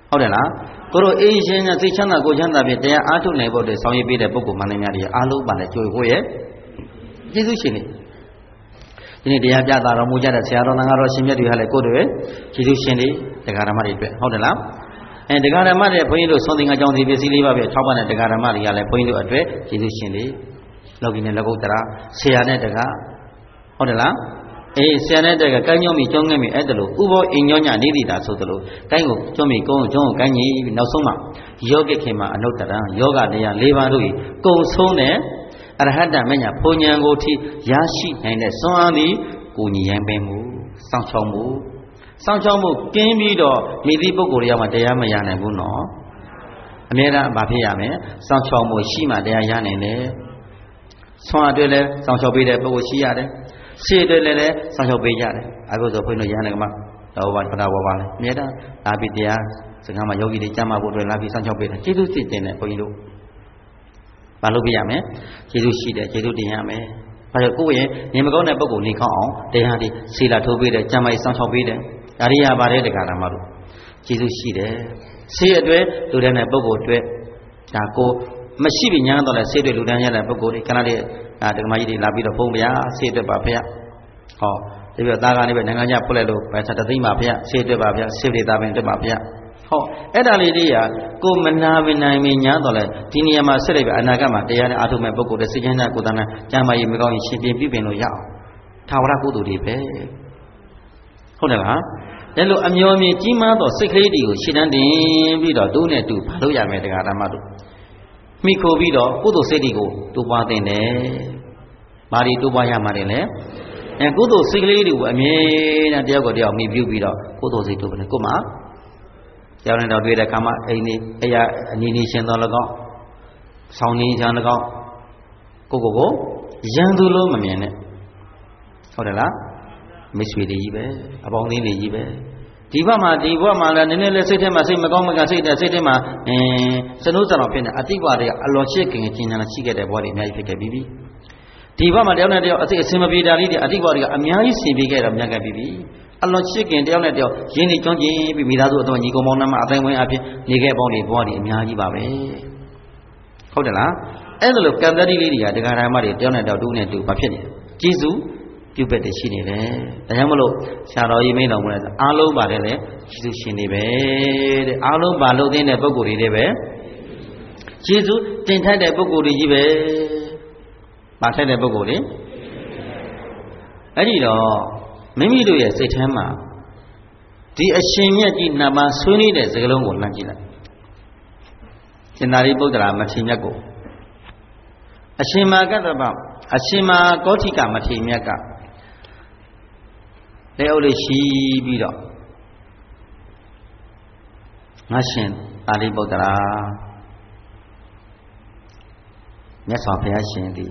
ဟုတ်တယ်လားကိုတို့အေးရှင်နဲ့စိတ်ချမ်းသာကိုချမ်းသာဖြင့်တရားအားထုတ်နိုင်ဖို့အတွက်ဆောင်ရွက်ပေးတဲ့ပုဂ္ဂိုလ်မှန်သမျှတွေအားလုံးပါလဲကြိုးကိုရဲ့ကျေးဇူးရှင်တွေဒီနေ့တရားပြတာတော်မူကြတဲ့ဆရာတော်သံဃာတော်ရှင်မြတ်တွေဟာလည်းကိုတို့ရဲ့ကျေးဇူးရှင်တွေတရားဓမ္မတွေအတွက်ဟုတ်တယ်လားတရားဓမ္မတွေဘုန်းကြီးတို့သွန်သင်္ကကြောင့်ဒီပစ္စည်းလေးပါပဲထောက်ပံ့တဲ့တရားဓမ္မတွေကလည်းဘုန်းကြီးတို့အတွက်ကျေးဇူးရှင်တွေလောကီနဲ့လကုတ်တရာဆရာနဲ့တကားဟုတ်တယ်လားဆရာနဲ့တကကိုင်းညုံမီကျုံးငယ်မီအဲ့ဒါလို့ဥဘောအိမ်ညောညနေတိတာဆိုသလိုကိုင်းကိုကျုံးမီကုန်းကျုံးကိုကိုင်းကြီးပြီးနောက်ဆုံးမှာယောဂိခေမှာအနုတ္တရယောဂတရား၄ပါးတို့ဤကုံဆုံးတဲ့အရဟတမညာဘုံဉဏ်ကိုထိရရှိနိုင်တဲ့စွမ်းအားသည်ကိုညီရန်ပင်မှုစောင့်ချောက်မှုကင်းပြီးတော့မိသည့်ပုဂ္ဂိုလ်တွေကမှတရားမရနိုင်ဘူးနော်အမြဲတမ်းမဖြစ်ရမယ်စောင့်ချောက်မှုရှိမှတရားရနိုင်တယ်ဆွမ်းအတွက်လည်းစောင့်ချောက်ပေးတဲ့ပုဂ္ဂိုလ်ရှိရတယ်ရှေ့အတွက်လည်းစောင့်ချောက်ပေးကြတယ်အခုဆိုဘုန်းကြီးတို့ရဟန်းတွေကမှတော့ဘာပနာဘောပါလဲအမြဲတမ်းလာပြီးတရားစကားမှာယောဂီတွေကြားမှာဖို့အတွက်လာပြီးစောင့်ချောက်ပေးတယ်ကျေးဇူးစစ်တင်တယ်ဘုန်းကြီးတို့ဘာလို့ပြရမလဲကျေးဇူးရှိတယ်ကျေးဇူးတင်ရမယ်ဘာလို့ကိုယ့်ရဲ့နေမကောင်းတဲ့ပုဂ္ဂိုလ်နေကောင်းအောင်တရားတွေဆီလာထိုးပေးတယ်ကြံမိုက်စောင့်ချောက်ပေးတယ်ဒါရိယာပါတယ်တက္ကရာမတို့ကျေးဇူးရှိတယ်ဆေးအတွက်လူတဲ့ပုဂ္ဂိုလ်အတွက်ဒါကိုမရှိပြီညာတော့လဲဆေးတွေလူတန်းရတဲ့ပုဂ္ဂိုလ်တွေခဏလေးဒကမကြီးတွေလာပြီးတော့ဘုံဗျာဆေးအတွက်ပါဖေဟောဒီပြသားကနေပဲနိုင်ငံခြားဖွက်လိုက်လို့ပဲတသိမ့်ပါဖေဆေးအတွက်ပါဖေဆေးတွေသားပင်အတွက်ပါဖေဟောအဲ့ဒါလေးတွေကကိုမနာမနိုင်မညာတော့လဲဒီနေရာမှာဆက်လိုက်ပဲအနာဂတ်မှာတရားနဲ့အာထုမဲ့ပုဂ္ဂိုလ်တွေစိတ်ချမ်းသာကိုယ်တမ်းကျမ်းမာရေးမကောင်းရင်ရှင်ပြပြပင်လို့ရအောင်ထာဝရကုသိုလ်တွေပဲဟုတ်တယ်လားဒါလို့အမျိုးမျိုးကြီးမားသောစိတ်ကလေးတွေကိုရှင်းတန်းတင်ပြီးတော့တို့နဲ့တူဘာလို့ရမယ်တရားဓမ္မတို့မိခိုပြီးတော့ကုသိုလ်စိတ်တွေကိုတိုးပွားတင်တယ်။ဘာတွေတိုးပွားရမှာလဲ။ကုသိုလ်စိတ်ကလေးတွေကိုအမြဲတမ်းတယောက်ကိုတယောက်မိပြုပြီးတော့ကုသိုလ်စိတ်တိုးတယ်ကိုမှကြောင်းနဲ့တော့တွေ့တဲ့ခါမှအိမ်နေအရာအနီးနီးရှင်တော်၎င်းဆောင်းနေချမ်း၎င်းကိုရန်သူလို့မမြင်နဲ့ဟုတ်တယ်လားမိတ်ဆွေတွေကြီးပဲအပေါင်းအသင်းတွေကြီးပဲဒီဘက်မှာလည်းနည်းနည်းလေးစိတ်ထဲမှာစိတ်မကောင်းမကစိတ်ထဲမှာစနိုးစံတော်ဖြစ်နေအတိတ်ဘတွေကအလွန်ရှိခင်ကျင်ညာရှိခဲ့တဲ့ဘဝတွေအများကြီးဖြစ်ခဲ့ပြီးပြီဒီဘက်မှာတယောက်နဲ့တယောက်အစင်မပြေတာလေးတွေအတိတ်ဘတွေကအများကြီးဆင်ပြေခဲ့တော့မြတ်ခဲ့ပြီးပြီအလွန်ရှိခင်တယောက်နဲ့တယောက်ရင်းနှီးကျွမ်းကျင်ပြီးမိသားစုအတော်ညီကောင်မောင်နှမအတိုင်းဝင်းအဖြစ်နေခဲ့ပေါင်းတွေဘဝတွေအများကြီးပါပဲဟုတ်တယ်လားအဲ့ဒါလိုကံတတိလေးတွေကဒကာဓမ္မတွေတယောက်နဲ့တယောက်တူနဲ့တူဘာဖြစ်နေလဲကျေးဇူးပြုတ်ပဲတရှိနေတယ်ဒါကြောင့်မလို့ဆရာတော်ကြီးမိန့်တော်မူတဲ့အားလုံးပါတယ်လေကျေးဇူးရှင်တွေပဲတဲ့အားလုံးပါလို့သိတဲ့ပုဂ္ဂိုလ်တွေပဲကျေးဇူးတင်ထိုက်တဲ့ပုဂ္ဂိုလ်တွေကြီးပဲပါထိုက်တဲ့ပုဂ္ဂိုလ်တွေအဲ့ဒီတော့မိမိတို့ရဲ့စိတ်ထဲမှာဒီအရှင်မြတ်ကြီးနှစ်ပါးဆွေးနွေးတဲ့စကားလုံးကိုလှမ်းကြည့်လိုက်ရှင်သာရိပုတ္တရာမထေရမြတ်ကိုအရှင်မာကတ္တဗအရှင်မာကောဋိကမထေရမြတ်ကလက်အုပ်လေးရှိပြီးတော့ငါရှင်သာရိပုတ္တရာမြတ်စွာဘုရားရှင်သည်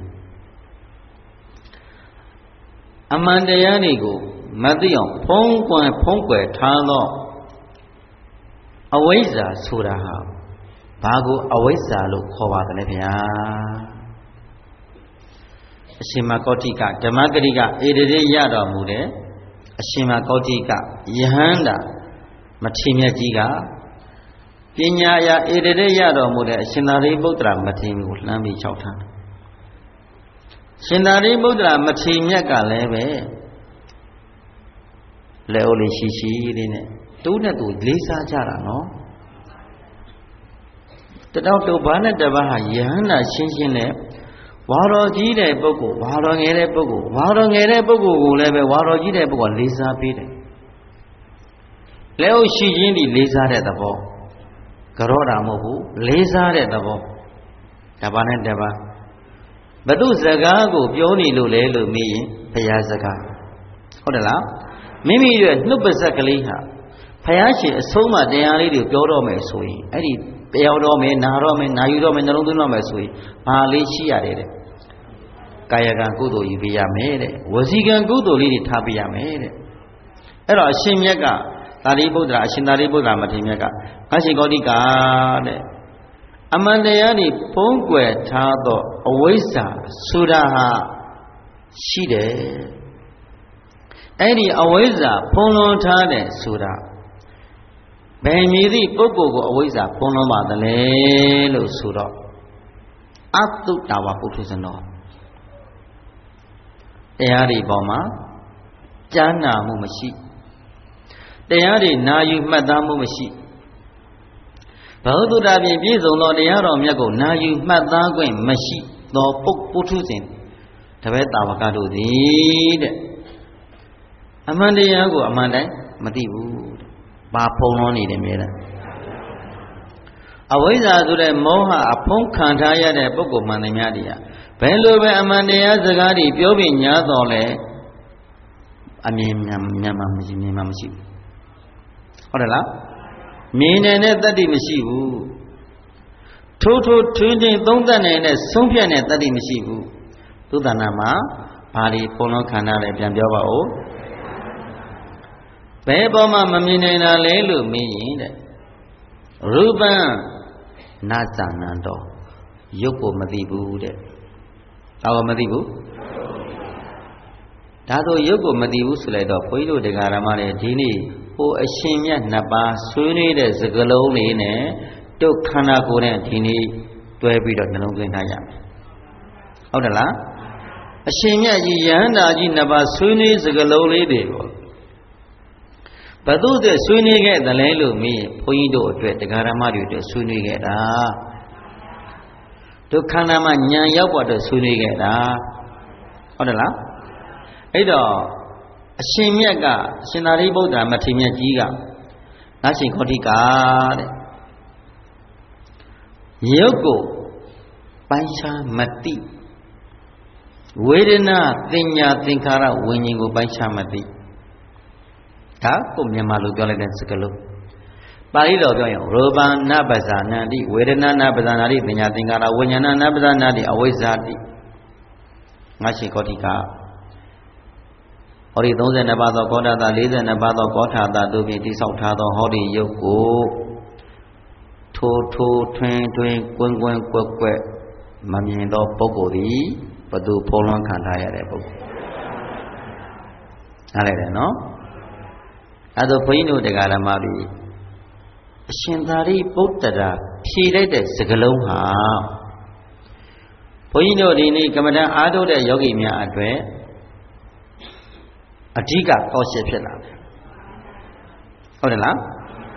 အမှန်တရားတွေကိုမသိအောင်ဖုံးကွယ်ထားသောအဝိဇ္ဇာဆိုတာဟာဘာကိုအဝိဇ္ဇာလို့ခေါ်ပါတယ်ဗျာအရှင်မကောဋိကဓမ္မဂရိကဧတရေရတော်မူတဲ့အရှင်မကောဋိကယဟန္တာမထေရမြတ်ကြီးကပညာအရာဧတရေရတော်မူတဲ့အရှင်သာရိပုတ္တရာမထေရကိုလှမ်းပြီးလျှောက်ထားရှင်သာရိပုတ္တရာမထေရမြတ်ကလည်းပဲလက်အုပ်လေးရှိလေးနဲ့တူးနဲ့တူလေးစားကြတာနော်တတောက်တူဘာနဲ့တပါးဟာယဟန္တာရှင်းနဲ့ဝါတော်ကြီးတဲ့ပုဂ္ဂိုလ်ဝါတော်ငယ်တဲ့ပုဂ္ဂိုလ်ဝါတော်ငယ်တဲ့ပုဂ္ဂိုလ်ကိုလည်းပဲဝါတော်ကြီးတဲ့ပုဂ္ဂိုလ်လေးစားပေးတယ်လက်အုပ်ရှိခြင်းဒီလေးစားတဲ့သဘောကြောတာမဟုတ်ဘူးလေးစားတဲ့သဘောတပါးနဲ့တပါးဘသူစကားကိုပြောနေလို့လဲလို့မေးရင်ဘုရားစကားဟုတ်တယ်လားမိမိရဲ့နှုတ်ပါဇက်ကလေးဟာဘုရားရှင်အဆုံးမတရားလေးတွေပြောတော့မယ်ဆိုရင်အဲ့ဒီပြောတော့မယ်နာတော့မယ်နာယူတော့မယ်နှလုံးသွင်းတော့မယ်ဆိုရင်ဘာလေးရှိရတယ်တဲ့ကာယကံကုသိုလ်ယူပေးရမယ်တဲ့ဝစီကံကုသိုလ်လေးတွေထားပေးရမယ်တဲ့အဲ့တော့အရှင်မြတ်ကသာရိပုတ္တရာအရှင်သာရိပုတ္တရာမထေရမြတ်ကငါရှင်ကောဋိကတဲ့အမှန်တရားนี่ဖုံးကွယ်ထားသောအဝိဇ္ဇာဆိုတာဟာရှိတယ်အဲ့ဒီအဝိဇ္ဇာဖုံးလွှမ်းထားတယ်ဆိုတာဘယ်မည်သည့်ပုဂ္ဂိုလ်ကိုအဝိဇ္ဇာဖုံးလွှမ်းပါသလဲလို့ဆိုတော့အတုတဝပုထုဇနောတရားတွေပေါ်မှာကြားနာမှုမရှိတရားတွေနာယူမှတ်သားမှုမရှိဘဝတုဒ္ဓဖြင့်ပြည့်စုံသောတရားတော်မြတ်ကိုနာယူမှတ်သားခွင့်မရှိသောပုထုဇဉ်တပည့်တာဝကတို့သည်တဲ့အမှန်တရားကိုအမှန်တိုင်းမသိဘူးတဲ့ဘာဖုံးလွှမ်းနေတယ်မြဲတယ်အဝိဇ္ဇာဆိုတဲ့မောဟအဖုံးခံထားရတဲ့ပုဂ္ဂိုလ်မှန်တယ်များတရားဘယ်လိုပဲအမှန်တရားစကားတွေပြောပြီးညာတော့လဲအမြင်မှမရှိဘူးဟုတ်တယ်လားမြင်နေတဲ့တတ္တိမရှိဘူးထိုးထွင်းသုံးသပ်နေတဲ့ဆုံးဖြတ်တဲ့တတ္တိမရှိဘူးသုတနာမှာဘာတွေဖုံးလွှမ်းခံရလဲပြန်ပြောပါဦးဘယ်ပေါ်မှာမမြင်နိုင်တာလဲလို့မေးရင်တဲ့ရူပံနာသနံတော်ရုပ်ကိုမသိဘူးတဲ့ဒါကိုမသိဘူးဒါဆိုရုပ်ကိုမသိဘူးဆိုလိုက်တော့ဘုန်းကြီးတို့တရားဓမ္မတွေဒီနေ့ဟိုအရှင်မြတ်နှစ်ပါးဆွေးနွေးတဲ့စကားလုံးလေးနဲ့တုတ်ခန္ဓာကိုယ်နဲ့ဒီနေ့တွဲပြီးတော့နှလုံးသွင်းထားရမယ်ဟုတ်တယ်လားအရှင်မြတ်ကြီးယဟန္တာကြီးနှစ်ပါးဆွေးနွေးစကားလုံးလေးတွေပေါ့ဘသူ့တဲ့ဆွေးနွေးခဲ့တယ်လဲလို့မေးရင်ဘုန်းကြီးတို့အတွက်တရားဓမ္မတွေအတွက်ဆွေးနွေးခဲ့တာဒုက္ခနာမှာဉာဏ်ရောက်ပေါ်တော့ဆွေးနွေးခဲ့တာဟုတ်တယ်လားအဲ့တော့အရှင်မြတ်ကအရှင်သာရိပုတ္တရာမထေရမြတ်ကြီးကငါရှင်ခောတိကာတဲ့ရုပ်ကိုပိုင်းခြားမသိဝေဒနာသင်ညာသင်္ခါရဝิญဉ်ကိုပိုင်းခြားမသိဒါကိုမြန်မာလိုပြောလိုက်တဲ့စကားလုံးပါဠိတော်ပြောရင်ရူပနာပဇာနန္တိဝေဒနာနာပဇာနာတိသင်ညာသင်္ခါရဝิญဉာဏနာပဇာနာတိအဝိဇ္ဇာတိငါရှိကောတိကဟောဒီ32ပါးသောကောဋ္ဌတာ42ပါးသောကောဋ္ဌတာတို့ဖြင့်တိဆောက်ထားသောဟောဒီယုတ်ကိုထိုထွင်းကွင်းကွက်မမြင်သောပုဂ္ဂိုလ်သည်ဘသူဖုံးလွှမ်းခံထားရတဲ့ပုဂ္ဂိုလ်နားလည်တယ်နော်အဲဒါဘုန်းကြီးတို့တရားဓမ္မတွေအရှင်သာရိပုတ္တရာဖြေလိုက်တဲ့စကားလုံးဟာဘုန်းကြီးတို့ဒီနေ့ကမ္မဋ္ဌာန်းအားထုတ်တဲ့ယောဂီများအတွက်အဓိကကောရှင်းဖြစ်လာတယ်ဟုတ်တယ်လား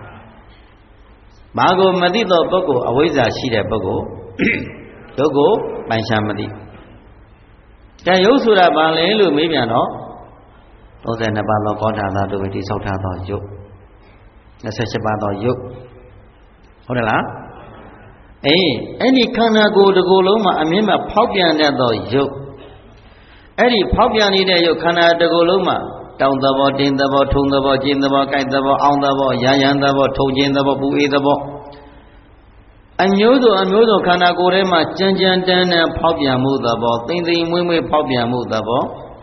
ဘာကိုမသိသောပုဂ္ဂိုလ်အဝိဇ္ဇာရှိတဲ့ပုဂ္ဂိုလ်ရုပ်ကိုပိုင်းခြားမသိတဲ့ရုပ်ဆိုတာဘာလဲလို့မေးပြန်တော့32ပါးသောကောဋ္ဌတာတို့ပဲတိဆောက်ထားသောရုပ်28ပါးသောရုပ်ဟုတ်တယ်လားအဲ့ဒီခန္ဓာကိုယ်တစ်ကိုယ်လုံးမှာအမြင့်မဲ့ဖောက်ပြန်တဲ့သောရုပ်အဲ့ဒီဖောက်ပြန်နေတဲ့ရုပ်ခန္ဓာတစ်ကိုယ်လုံးမှာတောင်းသဘောတင်းသဘောထုံသဘောကျင်းသဘောကြိုက်သဘောအောင်းသဘောရာယံသဘောထုံကျင်းသဘောပူအေးသဘောအမျိုးစုံခန္ဓာကိုယ်ထဲမှာကြမ်းတမ်းဖောက်ပြန်မှုသဘောသိမ့်မွေ့ဖောက်ပြန်မှုသဘော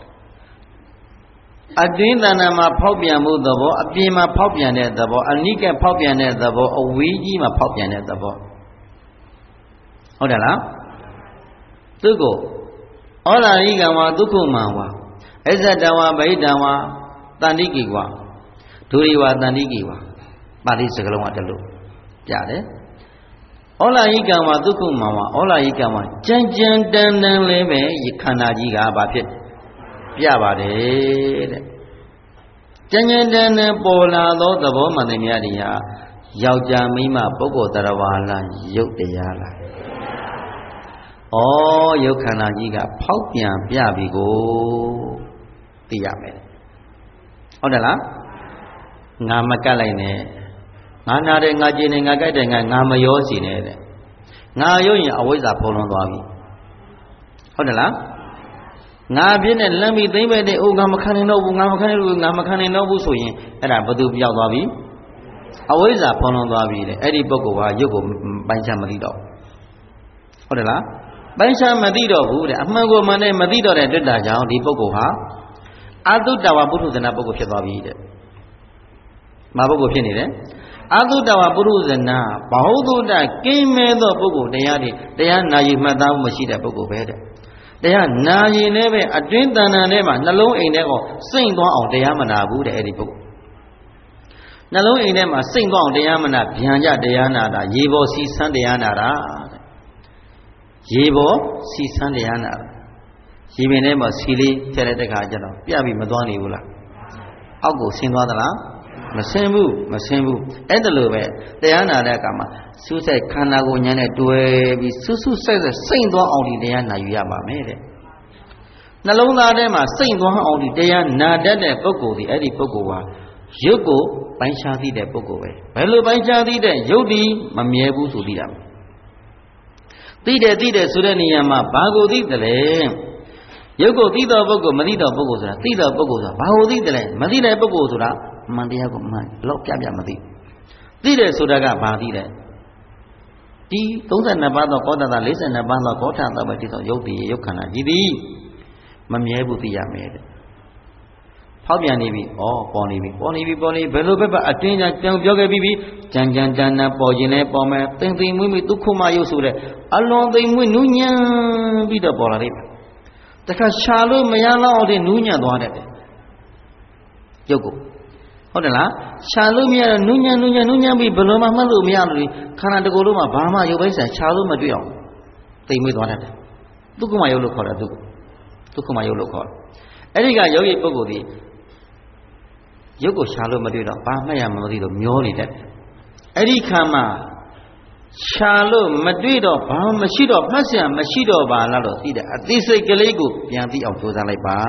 အတွင်းတဏ္ဍာမှာဖောက်ပြန်မှုသဘောအပြင်မှာဖောက်ပြန်တဲ့သဘောအနိကဖောက်ပြန်တဲ့သဘောအဝေးကြီးမှာဖောက်ပြန်တဲ့သဘောဟုတ်တယ်လားသူကိုဩလာရိကံဝါဒုက္ခမံဝါအစ္ဆတဝါဗိဒံဝါတန္တိကိဝါဒုရိဝါတန္တိကိဝါပါဠိစကားလုံးကတလို့ပြတယ်ဩလာရိကံဝါဒုက္ခမံဝါဩလာရိကံဝါကြမ်းတမ်းလေးပဲခန္ဓာကြီးကဘာဖြစ်ပြပါတယ်တဲ့ကြမ်းတမ်းပေါ်လာသောသဘောမှန်တဲ့များတွေဟာယောက်ျားမိန်းမပုဂ္ဂိုလ်တရားဝါလားရုပ်တရားလားရုပ်ခန္ဓာကြီးကဖောက်ပြန်ပြပြီကိုသိရမယ်ဟုတ်တယ်လားငါမကတ်လိုက်နဲ့ငါနာတယ်ငါကျင်တယ်ငါကြိုက်တယ်ငါမရောစီနဲ့တဲ့ငါရုပ်ရင်အဝိဇ္ဇာဖုံးလွှမ်းသွားပြီဟုတ်တယ်လားငါပြင်းနဲ့လမ်းပြီးသိမ့်ပဲတဲ့ငါမခံနိုင်တော့ဘူးဆိုရင်အဲ့ဒါဘသူပြောက်သွားပြီအဝိဇ္ဇာဖုံးလွှမ်းသွားပြီတဲ့အဲ့ဒီပုဂ္ဂိုလ်ဟာရုပ်ကိုပိုင်းခြားမသိတော့ဟုတ်တယ်လားပိုင်းခြားမသိတော့ဘူးတဲ့အမှန်ကိုမှန်နဲ့မသိတော့တဲ့တွေ့တာကြောင့်ဒီပုဂ္ဂိုလ်ဟာအတုတဝပုထုဇဏပုဂ္ဂိုလ်ဖြစ်သွားပြီတဲ့။မာပုဂ္ဂိုလ်ဖြစ်နေတယ်။အတုတဝပုထုဇဏဘာဟုတုတကိမဲသောပုဂ္ဂိုလ်တရားနာယူမှတ်သားမှုမရှိတဲ့ပုဂ္ဂိုလ်ပဲတဲ့။တရားနာရင်လည်းပဲအတွင်းတဏ္ဍာထဲမှာနှလုံးအိမ်ထဲကိုစိမ့်သွားအောင်တရားမနာဘူးတဲ့အဲ့ဒီပုဂ္ဂိုလ်။နှလုံးအိမ်ထဲမှာစိတ်သွားအောင်တရားမနာဗျံကြတရားနာတာရေပေါ်စီဆန်းတရားနာတာရေပေါ်စီဆန်းတရားနာတာရေပင်ထဲမှာစီလေးထည့်လိုက်တဲ့ခါကျတော့ပြပြီးမသွားနေဘူးလားအောက်ကိုဆင်းသွားသလားမဆင်းဘူးအဲ့ဒါလိုပဲတရားနာတဲ့အခါမှာစူးစိုက်ခန္ဓာကိုယ်ဉာဏ်နဲ့တွဲပြီးစူးစိုက်စိတ်သွားအောင်ဒီတရားနာယူရပါမယ်တဲ့နှလုံးသားထဲမှာစိတ်သွားအောင်ဒီတရားနာတတ်တဲ့ပုဂ္ဂိုလ်ဒီအဲ့ဒီပုဂ္ဂိုလ်ဟာရုပ်ကိုပိုင်းခြားသိတဲ့ပုဂ္ဂိုလ်ပဲဘယ်လိုပိုင်းခြားသိတဲ့ရုပ်ဒီမမြဲဘူးဆိုသိတာသိတယ်ဆိုတဲ့နေရာမှာဘာကိုသိတယ်လဲရုပ်ကိုသိတော်ပုဂ္ဂိုလ်မသိတော်ပုဂ္ဂိုလ်ဆိုတာသိတော်ပုဂ္ဂိုလ်ဆိုတာဘာကိုသိတယ်လဲမသိတဲ့ပုဂ္ဂိုလ်ဆိုတာမှန်တရားကိုမှန်လောက်ပြမသိသိတယ်ဆိုတာကဘာသိတယ်ဒီ32ပါးသောကောသတ42ပါးသောကောထသပဲတိသောရုပ်တည်ရုပ်ခန္ဓာကြီးသည်မမြဲဘူးသိရမယ်တဲ့ဖောက်ပြန်နေပြီပေါ်နေပြီဘယ်လိုပဲအတွင်းကြံပြောခဲ့ပြီးကြံတန်းပေါ်ခြင်းနဲ့ပေါ်မယ်သိမ့်မွေးဒုက္ခမရုပ်ဆိုတဲ့အလွန်သိမ့်မွေးနူးညံ့ပြီးတော့ပေါ်လာလိမ့်မယ်တခါရှာလို့မရတော့တဲ့နူးညံ့သွားတယ်ရုပ်ကိုဟုတ်တယ်လားရှာလို့မရတော့နူးညံ့ပြီးဘယ်လိုမှမှတ်လို့မရလို့ခန္ဓာတစ်ခုလုံးမှာဘာမှရုပ်ပိုင်းဆိုင်ရှာလို့မတွေ့အောင်သိမ့်မွေးသွားတတ်တယ်ဒုက္ခမရုပ်လို့ခေါ်တယ်ဒုက္ခမရုပ်လို့ခေါ်တယ်အဲ့ဒီကယောဂီပုဂ္ဂိုလ်ဒီရုပ်ကိုရှာလို့မတွေ့တော့ဘာမှတ်ရမသိတော့မျောနေတတ်တယ်အဲ့ဒီခါမှာရှာလို့မတွေ့တော့ဘာမှမရှိတော့မှတ်စရာမရှိတော့ပါလားလို့သိတယ်အသိစိတ်ကလေးကိုပြန်သိအောင်ကြိုးစားလိုက်ပါ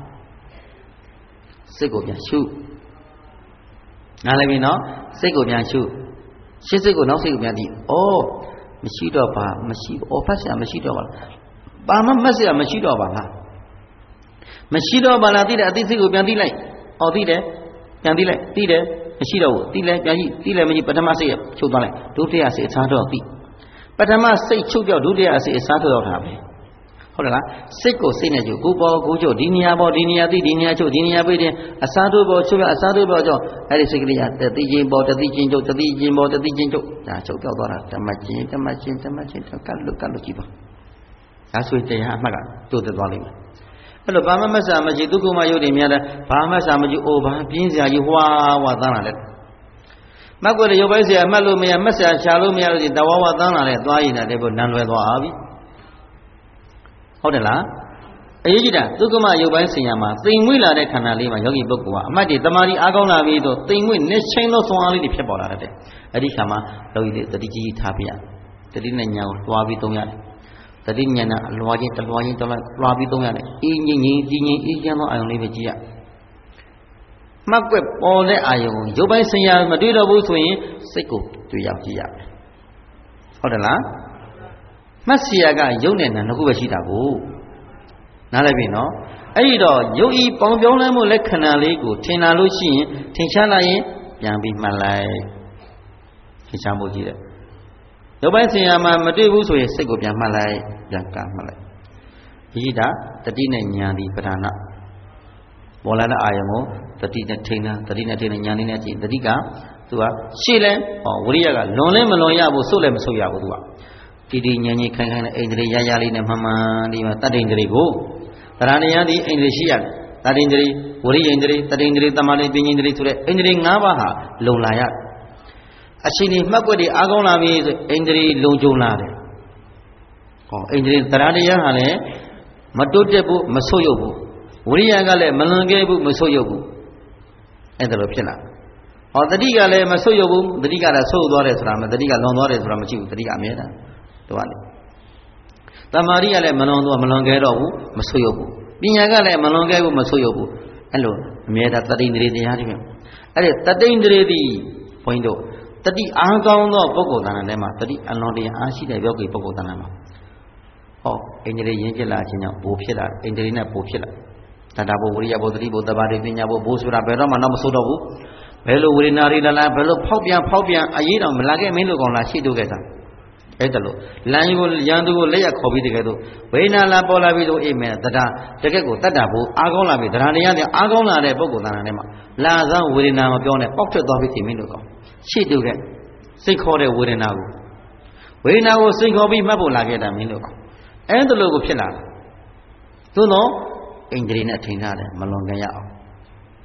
စိတ်ကိုပြန်ရှုနားလည်ပြီနော်စိတ်ကိုပြန်ရှုရှင်းစိတ်ကိုနောက်စိတ်ကိုပြန်သိမရှိတော့ပါမရှိမှတ်စရာမရှိတော့ပါလားဘာမှမှတ်စရာမရှိတော့ပါလားမရှိတော့ပါလားသိတယ်အသိစိတ်ကိုပြန်သိလိုက်သိတယ်ပြန်သိလိုက်သိတယ်မရှိတော့ဘူးသိလဲပြန်ကြည့်သိလဲမကြည့်ပထမစိတ်ချုပ်သွားလိုက်ဒုတိယစိတ်အစားတော့သိပထမစိတ်ချုပ်ပြောက်ဒုတိယစိတ်အစားတော့တာပဲဟုတ်လားစိတ်ကိုစိတ်နဲ့ချုပ်ကိုပေါ်ကိုချုပ်ဒီနေရာပေါ်ဒီနေရာသိဒီနေရာချုပ်ဒီနေရာပိတ်တယ်အစားတို့ပေါ်ချုပ်အစားတို့ပေါ်ကြောင့်အဲ့ဒီစိတ်ကလေးကတတိချင်းပေါ်တတိချင်းချုပ်တတိချင်းပေါ်တတိချင်းချုပ်ဒါချုပ်ပြောက်သွားတာဓမ္မချင်းကတ်လို့ကြည့်ပါဒါဆိုတရားအမှတ်ကတိုးတက်သွားလိမ့်မယ်အဲ့လိုဘာမှမဆာမကြည့်ဒုက္ခမယုတ်တွေများတယ်ဘာမှဆာမကြည့်ဘာပြင်းစရာကြီးဝါသန်းလာလဲမက်ကွယ်ရုပ်ပိုင်းစရာမှတ်လို့မရမက်ဆရာရှာလို့မရလို့ဒီတဝဝသန်းလာလဲသွားရင်လည်းဘုနန်းလွယ်သွားပြီဟုတ်တယ်လားအရေးကြီးတာဒုက္ခမရုပ်ပိုင်းစင်ရမှာသိမ်မွေ့လာတဲ့ခန္ဓာလေးမှာယောဂီပုဂ္ဂိုလ်ကအမှတ်တွေတမာတိအားကောင်းလာပြီဆိုသိမ်မွေ့နဲ့ချင်းလို့သွားလေးတွေဖြစ်ပေါ်လာတဲ့အဲ့ဒီခါမှာယောဂီတွေတတိကြီးထားပြရတတိနဲ့ညာကိုတွားပြီးသုံးရတယ်တတိညာနဲ့အလွားချင်းတလွားချင်းတွားပြီးသုံးရတယ်အေးငြိမ်ကြီးငြိမ်အေးချမ်းသောအာယုံလေးပဲကြည့်ရမှတ်ကွက်ပေါ်တဲ့အာယုံရုပ်ပိုင်းစင်ရမတွေ့တော့ဘူးဆိုရင်စိတ်ကိုတွေ့ရောက်ကြည့်ရတယ်ဟုတ်တယ်လားမှတ်စီရကရုပ်နဲ့နာနှစ်ခုပဲရှိတာကိုနားလည်ပြီနော်အဲ့ဒီတော့ရုပ်ဤပေါင်းပြောင်းလဲမှုလက္ခဏာလေးကိုထင်လာလို့ရှိရင်ထင်ရှားလာရင်ပြန်ပြီးမှတ်လိုက်ထင်ရှားမှုကြည့်တယ်ရုပ်ပိုင်းစင်ရမှာမတွေ့ဘူးဆိုရင်စိတ်ကိုပြန်မှတ်လိုက်ပြန်ကမှတ်လိုက်ဒီတာတတိနဲ့ဉာဏ်ဒီပဓာနပေါ်လာတဲ့အာယုံကိုတတိနဲ့ထိန်းတာတတိနဲ့ထိန်းတဲ့ဉာဏ်လေးနဲ့ကြည့်တတိကသူကရှေ့လဲဝိရိယကလွန်လဲမလွန်ရဘူးဆုတ်လဲမဆုတ်ရဘူးသူကတိတိဉာဏ်ကြီးခိုင်ခိုင်နဲ့အိန္ဒြေရရလေးနဲ့မှန်မှန်ဒီမှာတတ္တိန္ဒြေကိုတရားတရားဒီအိန္ဒြေရှိရတယ်တတ္တိန္ဒြေဝိရိယန္ဒြေတတ္တိန္ဒြေတမာတိပညာန္ဒြေဆိုတဲ့အိန္ဒြေ၅ပါးဟာလုံလာရအရှင်ဒီမှတ်ွက်တွေအားကောင်းလာပြီဆိုအိန္ဒြေလုံခြုံလာတယ်အိန္ဒြေတရားတရားဟာလည်းမတိုးတက်ဘူးမဆုတ်ယုတ်ဘူးဝိရိယကလည်းမလွန်ကဲဘူးမဆုတ်ယုတ်ဘူးအဲ့ဒါလိုဖြစ်လာတတိကလည်းမဆုတ်ယုတ်ဘူးတတိကလည်းဆုတ်သွားတယ်ဆိုတာမတတိကလွန်သွားတယ်ဆိုတာမရှိဘူးတတိကအမြဲတမ်းတို့ကလေတမာရီကလည်းမလွန်ကဲတော့ဘူးမဆုတ်ယုတ်ဘူးပညာကလည်းမလွန်ကဲဘူးမဆုတ်ယုတ်ဘူးအဲ့လိုအမြဲတမ်းတတိန္ဒြေတရားတွေပဲအဲ့ဒီတတိန္ဒြေဒီဘုန်းကြီးတို့တတိအားကောင်းသောပုဂ္ဂိုလ်တဏ္ဍာထဲမှာတတိအလွန်တရားအားရှိတဲ့ယောဂီပုဂ္ဂိုလ်တဏ္ဍာမှာအိန္ဒြေရင်းဖြစ်လာခြင်းကြောင့်ပိုဖြစ်လာအိန္ဒြေနဲ့ပိုဖြစ်လာတတ္တဘဝရိယဘဝသတိဘဝသဘာဝပညာဘဝဆိုတာဘယ်တော့မှတော့မဆိုးတော့ဘူးဘယ်လိုဝေဒနာတွေလာဘယ်လိုဖောက်ပြန်အရေးတော်မလာခဲ့မင်းတို့ကောင်လာရှိတို့ခဲ့တာအဲ့ဒါလို့လမ်းကိုရန်သူကိုလက်ရခေါ်ပြီးတကယ်တော့ဝေဒနာလာပေါ်လာပြီးတော့အိမ်မယ်တတကယ်ကိုတတ္တဘဝအားကောင်းလာပြီတရားတရားနဲ့အားကောင်းလာတဲ့ပုဂ္ဂိုလ်သားနဲ့မှာလာသောဝေဒနာမပြောနဲ့ပေါက်ထွက်သွားပြီဒီမင်းတို့ကောင်ရှိတို့ခဲ့စိတ်ခေါ်တဲ့ဝေဒနာကိုစိတ်ခေါ်ပြီးမှတ်ဖို့လာခဲ့တာမင်းတို့ကောင်အဲ့ဒါလို့ကိုဖြစ်လာတာသို့တော့အိန္ဒြေနဲ့ထိန်ထားတယ်မလွန်ကြရအောင်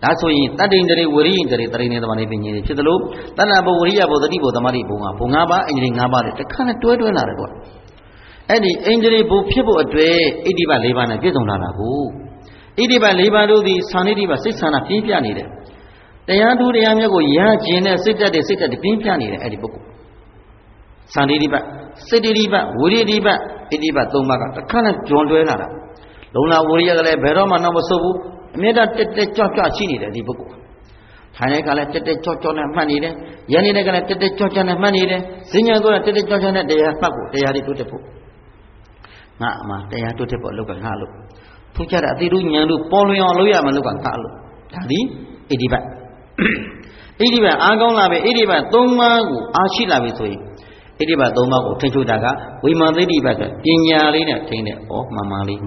ဒါဆိုရင်တတ္တိန္ဒြေဝရိယန္ဒြေတရိနေသမာဓိပညာတွေဖြစ်သလိုတဏ္ဍဘောဝရိယဘောတတိဘောသမာဓိဘော5ဘော5ပါးအင်္ဂလိပ်5ပါးတွေတစ်ခါနဲ့တွဲလာတယ်ကွာအဲ့ဒီအင်္ဂလိပ်ဘောဖြစ်ဖို့အတွက်ဣတိပ4ပါးနဲ့ပြည့်စုံလာတာကိုဣတိပ4ပါးတို့သည်သာနိတိပစိတ်ဆန္ဒပြင်းပြနေတယ်တရားသူတရားမြတ်ကိုရကျင်တဲ့စိတ်တက်ပြင်းပြနေတယ်အဲ့ဒီပုဂ္ဂိုလ်သာနိတိပစိတ်တိပဝိရိယတိပဣတိပ3ပါးကတစ်ခါနဲ့ဂျွန်တွဲလာတာလုံလာဝိရိယကလည်းဘယ်တော့မှနောက်မဆုတ်ဘူးအမြဲတမ်းတက်ကြွရှိနေတယ်ဒီပုဂ္ဂိုလ်ထိုင်တဲ့ကလည်းတက်ကြွနဲ့မှတ်နေတယ်ရနေတဲ့ကလည်းတက်ကြွနဲ့မှတ်နေတယ်ဈဉ္ညာကလည်းတက်ကြွနဲ့တရားမှတ်ဖို့တရားတွေတိုးတက်ဖို့ငါအမှတရားတိုးတက်ဖို့အလုပ်ကငါလို့ထူးခြားတဲ့အတိတို့ဉာဏ်တို့ပေါ်လွင်အောင်လုပ်ရမယ်လို့ကငါလို့ဒါဒီဣတိပအားကောင်းလာပြီဣတိပ3ပါးကိုအားရှိလာပြီဆိုရင်ဣတိပ3ပါးကိုထိချုပ်တာကဝိမာန်သိတိပကပညာလေးနဲ့ထိန်းတယ်ဩမှန်မှန်လေး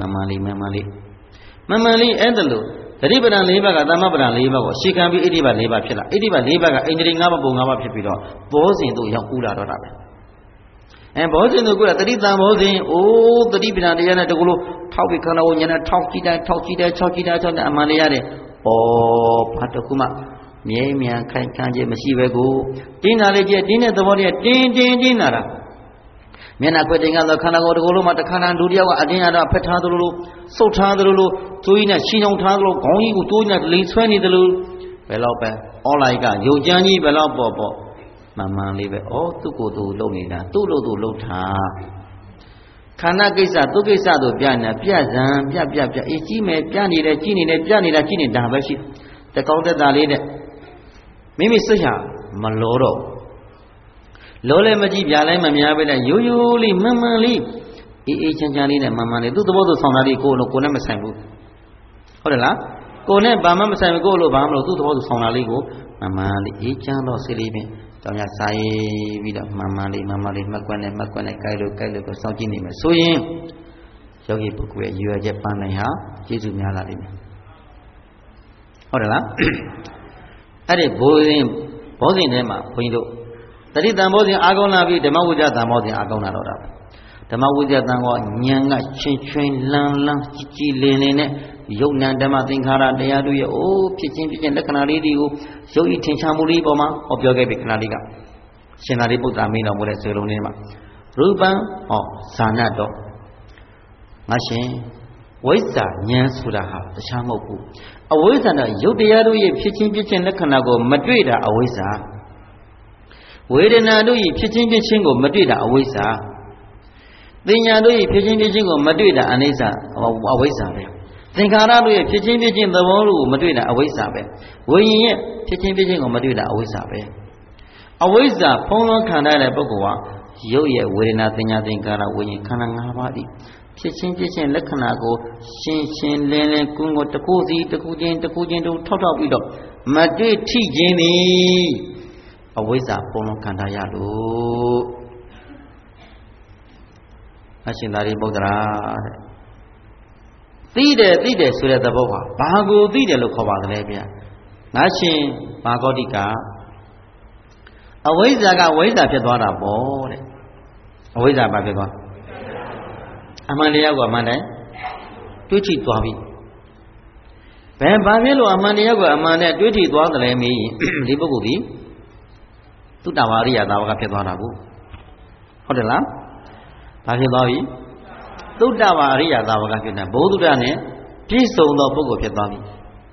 အဲ့ဒါလို့သတိပဋ္ဌာန်4ပါးကသမ္မပဋ္ဌာန်4ပါးကိုရှေခံပြီးဣတိပ4ပါးဖြစ်လာဣတိပ4ပါးကအိန္ဒြေ5ပါးပုံ5ပါးဖြစ်ပြီးတော့ဘောဇဉ်တို့ရောက်ကူးလာတော့တာပဲဘောဇဉ်တို့ကတတိတံဘောဇဉ်တတိပဋ္ဌာန်တရားနဲ့တကူလို့ထောက်ပြီးခန္ဓာကိုယ်ဉာဏ်နဲ့ထောက်ကြည့်တယ်အမှန်တရားတယ်ဘာတခုမှမြဲမြံခိုင်ခံခြင်းမရှိပဲကိုတင်းတာလေးကျတင်းတဲ့သဘောတရားတင်းလာတာမျက်နှာခွက်တင်ကတော့ခန္ဓာကိုယ်တကူလို့မှတခါတည်းဒုတိယကအတင်းရတော့ဖက်ထားသလိုစုပ်ထားသလိုသွေးနဲ့ရှင်းအောင်ထားသလိုခေါင်းကြီးကိုသွေးနဲ့လိမ်ဆွဲနေသလိုဘယ်တော့ပဲအော်လိုက်ကရုပ်ကြမ်းကြီးဘယ်တော့ပေါ့မှန်လေးပဲသူ့ကိုယ်သူလုံနေတာသူ့လို့သူလုံထားခန္ဓာကိစ္စသူကိစ္စတို့ပြနေပြဇံပြအေးကြီးမယ်ပြနေတယ်ကြီးနေတယ်ပြနေတာကြီးနေတာပဲရှိတကောင်းတက်တာလေးတဲ့မိမိစိတ်ဟာမလောတော့လောလည်းမကြည့်ပြလည်းမများပဲနဲ့ရိုးလေးမှန်လေးအေးချမ်းလေးနဲ့မှန်လေးသူ့သဘောသူဆောင်တာလေးကိုနဲ့မဆိုင်ဘူးဟုတ်တယ်လားကိုနဲ့ဘာမှမဆိုင်ဘူးကိုလို့ဘာမှမလို့သူ့သဘောသူဆောင်တာလေးကိုမှန်လေးအေးချမ်းတော့စိတ်လေးဖြင့်တောင်းရစာရေးပြီးတော့မှန်လေးမှတ်ကွက်နဲ့ကြိုက်လို့ကိုစောင့်ကြည့်နေမယ်ဆိုရင်ယောဂီပုဂ္ဂိုလ်ရဲ့ရွယ်ချက်ပန်းနိုင်ဟာကျေးဇူးများလာလိမ့်မယ်ဟုတ်တယ်လားအဲ့ဒီဘောဇဉ်ထဲမှာဘုန်းကြီးတို့တတိတံဘောဇဉ်အာကောင်းလာပြီးဓမ္မဝိဇ္ဇတံဘောဇဉ်အာကောင်းလာတော့တာပဲဓမ္မဝိဇ္ဇတံကဉာဏ်ကချင်းလန်းကြည်လင်းနဲ့ယုတ်နံဓမ္မသင်္ခါရတရားတို့ရဲ့ဖြစ်ချင်းလက္ခဏာလေးတွေကိုယုတ်ဤထင်ရှားမှုလေးပေါ်မှာဟောပြောခဲ့ပြီခဏလေးကရှင်သာရိပုတ္တရာမင်းတော်မူတဲ့စေလုံးလေးမှာရူပံဇာနတော့ငါရှင်ဝိဇ္ဇာဉာဏ်ဆိုတာဟာတခြားမဟုတ်ဘူးအဝိဇ္ဇာနဲ့ယုတ်တရားတို့ရဲ့ဖြစ်ချင်းလက္ခဏာကိုမတွေ့တာအဝိဇ္ဇာဝေဒနာတို့ရဲ့ဖြစ်ချင်းကိုမတွေ့တာအဝိဇ္ဇာသင်ညာတို့ရဲ့ဖြစ်ချင်းကိုမတွေ့တာအနိစ္စအဝိဇ္ဇာပဲသင်္ခါရတို့ရဲ့ဖြစ်ချင်းသဘောတို့ကိုမတွေ့တာအဝိဇ္ဇာပဲဝိညာဉ်ရဲ့ဖြစ်ချင်းကိုမတွေ့တာအဝိဇ္ဇာပဲအဝိဇ္ဇာဖုံးလွှမ်းခံရတဲ့ပုဂ္ဂိုလ်ဟာရုပ်ရဲ့ဝေဒနာသင်ညာသင်္ခါရဝိညာဉ်ခန္ဓာ၅ပါးသည်ဖြစ်ချင်းလက္ခဏာကိုရှင်းလင်းကွန်းကိုတစ်ခုချင်းတို့ထောက်ပြီးတော့မတွေ့ထိခြင်းသည်အဝိဇ္ဇာဖုံးလွှမ်းခံရလို့အရှင်သာရိပုတ္တရာတဲ့သိတယ်ဆိုတဲ့သဘောဟာဘာကိုသိတယ်လို့ခေါ်ပါသလဲဗျာငါရှင်ဘာဂေါတိကအဝိဇ္ဇာကဝိဇ္ဇာဖြစ်သွားတာပေါ့တဲ့အဝိဇ္ဇာဘာဖြစ်သွားအမှန်တရားကိုအမှန်တိုင်းတွေးကြည့်သွားပြီဘာဖြစ်လို့အမှန်တရားကိုအမှန်နဲ့တွေးကြည့်သွားတယ်လဲမေးရင်ဒီပုဂ္ဂိုလ်ဒီသုတ္တဝါရိယသာဝကဖြစ်သွားတာကိုဟုတ်တယ်လားဘာဖြစ်သွားပြီသုတ္တဝါရိယသာဝကဖြစ်တဲ့ဘုဒ္ဓနဲ့ပြည့်စုံသောပုဂ္ဂိုလ်ဖြစ်သွားပြီ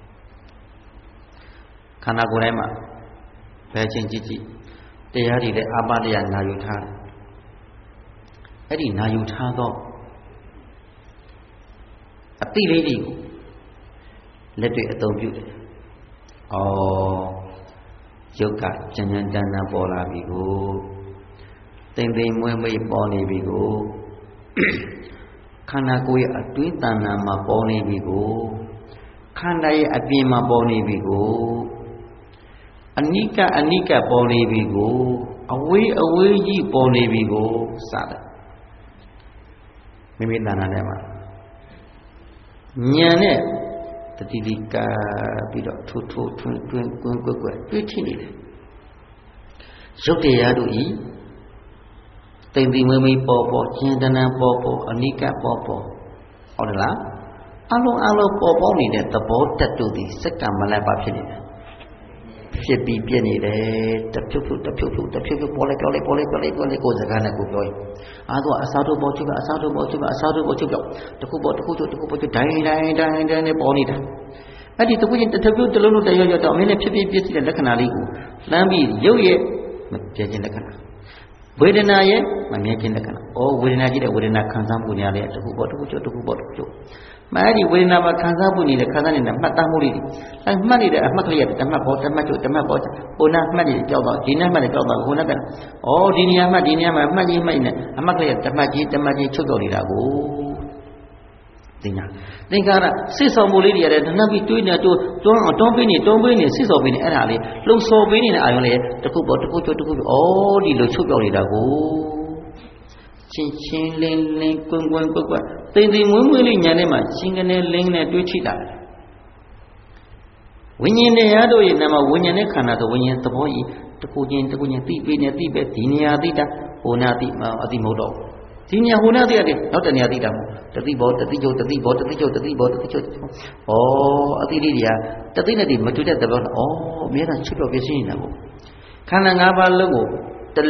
ခန္ဓာကိုယ်ထဲမှာဘယ်ချင်းကြည့်တရားတွေလည်းအာပတရားနာယူထားတယ်အဲ့ဒီနာယူထားသောအတိလေးတွေကိုလက်တွေ့အသုံးပြုတယ်ယုတ်ကကြံတန်းပေါ်လာပြီကိုတိမ်မွေးပေါ်နေပြီကိုခန္ဓာကိုယ်ရဲ့အတွင်းတဏ္ဍာမှာပေါ်နေပြီကိုခန္ဓာရဲ့အပြင်မှာပေါ်နေပြီကိုအနိကပေါ်နေပြီကိုအဝေးကြီးပေါ်နေပြီကိုစတယ်မိမိတဏ္ဍာထဲမှာဉာဏ်နဲ့တတိတိကပြီးတော့ထိုးထွန်းကွက်တွေးထိနေတယ်ရုပ်တရားတို့ဤတိမ်မွေးပေါ်ကျင်တန်းပေါ်အနိကပေါ်ဟုတ်တယ်လား Alo bobo ni de the boat to the second malapa pili. She be penny the pupu pole goes a gana go boy. Ado asado bochuga, the kubo to die bonita. I did to put in the tabu to look at your dominant pipi in the canal. Lambi, yo ye, judging the canal. Within I ye, my making the canal. Oh, within I did a within a Kanzambunia to Kubo. Mari we never Kanzabuni, the Kazan in the Matamuri. And money the Amaklia, the Mapot, Ona Madi, Dina Madikoba, Hunagan. Oh, Dinia Madi, Amaklia, the Magi Chugoridago. Dina. Think sis of Molidia, the Navi doing it don't be sis of in Alley. Look so many in Ione, the Kubo to all the Chugoridago. Chin ling Kung. They willing Yanema, singing a ling to Chita. When you neado in Nama, when you Canada, when you the boy, the Kujin, the Kunya, Tibet, Tinia Dita, Honati, Adimodo. Tinia Honati, not any Adida, the Tibo. Oh, Adidia, the Dinadi, Matuda, oh, Mira Chip of Yasina. Kanangaba Logo, the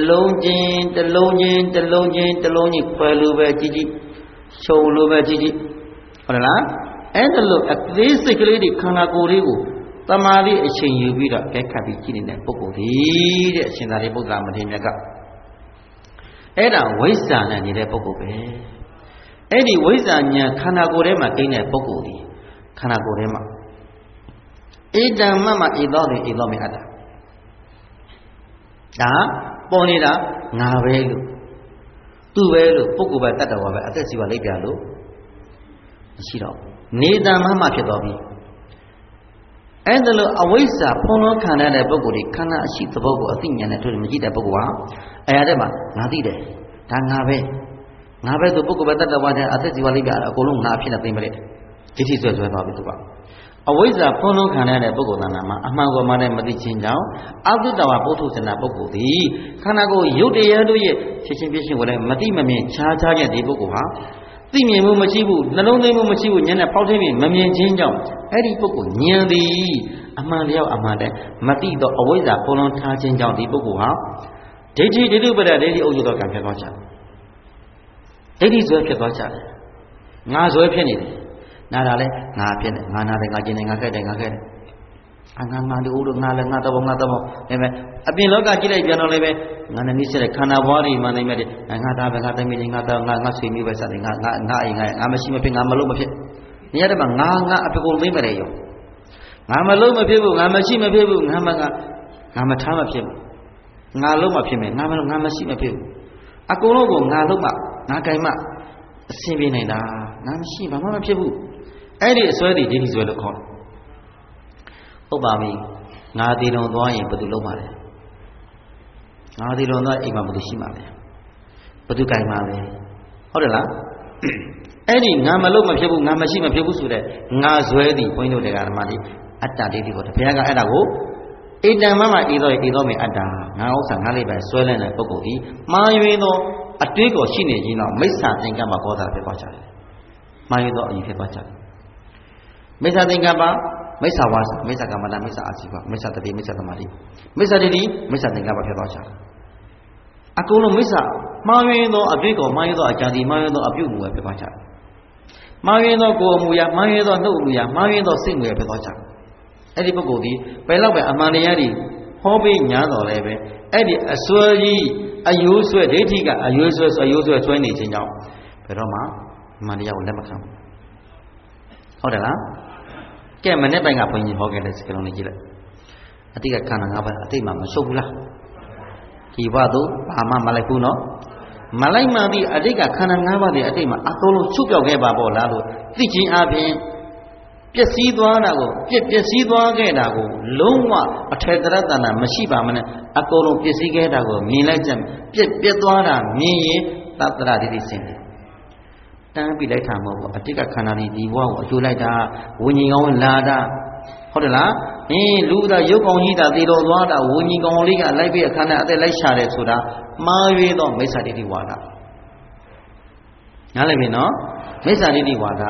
Longin, Paluva Gigi. So look Gigi. And look at this lady Kanagorigo. Tamari a chain you beat up, Kabi in a book of the Shinaribo Gamatinaka. Eda Waisan and in a book of Eddie Waisan Kanagorema in a book of the Kanagorema. Eda Mama Ilomi Ada. Ah, Bonida, Navelu. Tu velo, poco by that over at the Siva Lepialo. Shiro. Neither Mamma Kedobi. And the Awesa, Pono Canada Bogori, Kana sheet the Bogo, a thing and a Majida Bogua, Ayadema, Nadide, Tangabe. Nave the book of that over at the Siva Libia, a column napkin of the Meret. This is what we're about. Awesa, Pono Canada Bogonama, Amago Madame Madichin down, after the Wapotus and Abogodi, Kanago, Yude, Chichin fishing with a Matima, Chacha, the Bogoha, Timi Mumachibu, the lonely Mumachibu, Yana Potami, Mammy Jinjam, Eddie Boko, nearly Amalia Amade, Matido, Awesa, Pono Tachin down the Bogoha, Deji did it with a lady Oyoga Campacha. Eddie's work at Bacha. Nazo Penny. Nadale, Napian, Nanagajin, Nagadan. Anganga, the Uru Nala, Natabo. I've been looking at Gilay Janoleve, Nananisa, Kanawari, Manamedi, and Nata meeting Nata, Nasi, me by something, I'm a shipping, I'm a lump of it. Near the Manga, a people liberate. I'm a lump of people, I'm a shima people, I'm a time of him. Nalum of him, I'm a shima people. Akologo, Naluma, Nakaima, Sivineda, Namshi, Mama people. Eddie is ready, did his well call. Obami, Nadi don't know him, but to Lomare. Nadi don't know him, but to Shimale. But to Kaimale. Hola Eddie, Namaloma Pebu, Namashima Pebusude, Nazwedi, point of the Armadi, at that day for the Piaga Adago. Ida Mama Idomi Ada, now Sangali by Swellen and Pogodi, Mayuino, a twig or Shine, Mesa think about Gota Pepacha. Mayuno, you Pepacha. Mesa Dingaba, Mesa was, Mesa Gamada, Mesa Asiva, Mesa the Mesa Madi, Mesa Didi, Mesa Dingaba Pepacha. Akolo Mesa, Mayuino, a twig or Mayuno, a Jadi, Mayuno, a few more Pepacha. Mayuino go Muya, Mayuno, no Muya, Mayuno sing with Pepacha. Eddie Bogodi, Bella Amaniari, Hobby Yano Leve, Eddie Aswari, a usual Detiga, a usual 20 now. Peroma, Maria will never come. Hold on. Came and never up when you forget the skill on the gila. I think I can't have a thing, Mamma Sopula. Kivado, Ama Malakuno. Malaima, I think I can't have the Atima, Atolo Suka Gaba Bolado, teaching up Piet Sidwanago, Piet Sidwagago, Loma, a Tedratana, Mashiba, Akolo Piesigago, Milajam, Pietwana, me, Tatra did it send. Don't be like Tamo, a ticker canary, the wow, you like that, winning on Lada. Hodela, Luda, Yokonita, the Lodwada, winning on Liga, Libya, Cana, the Lashare Suda, Marido, Mesa di Wada. Nalavino, Mesa di Wada.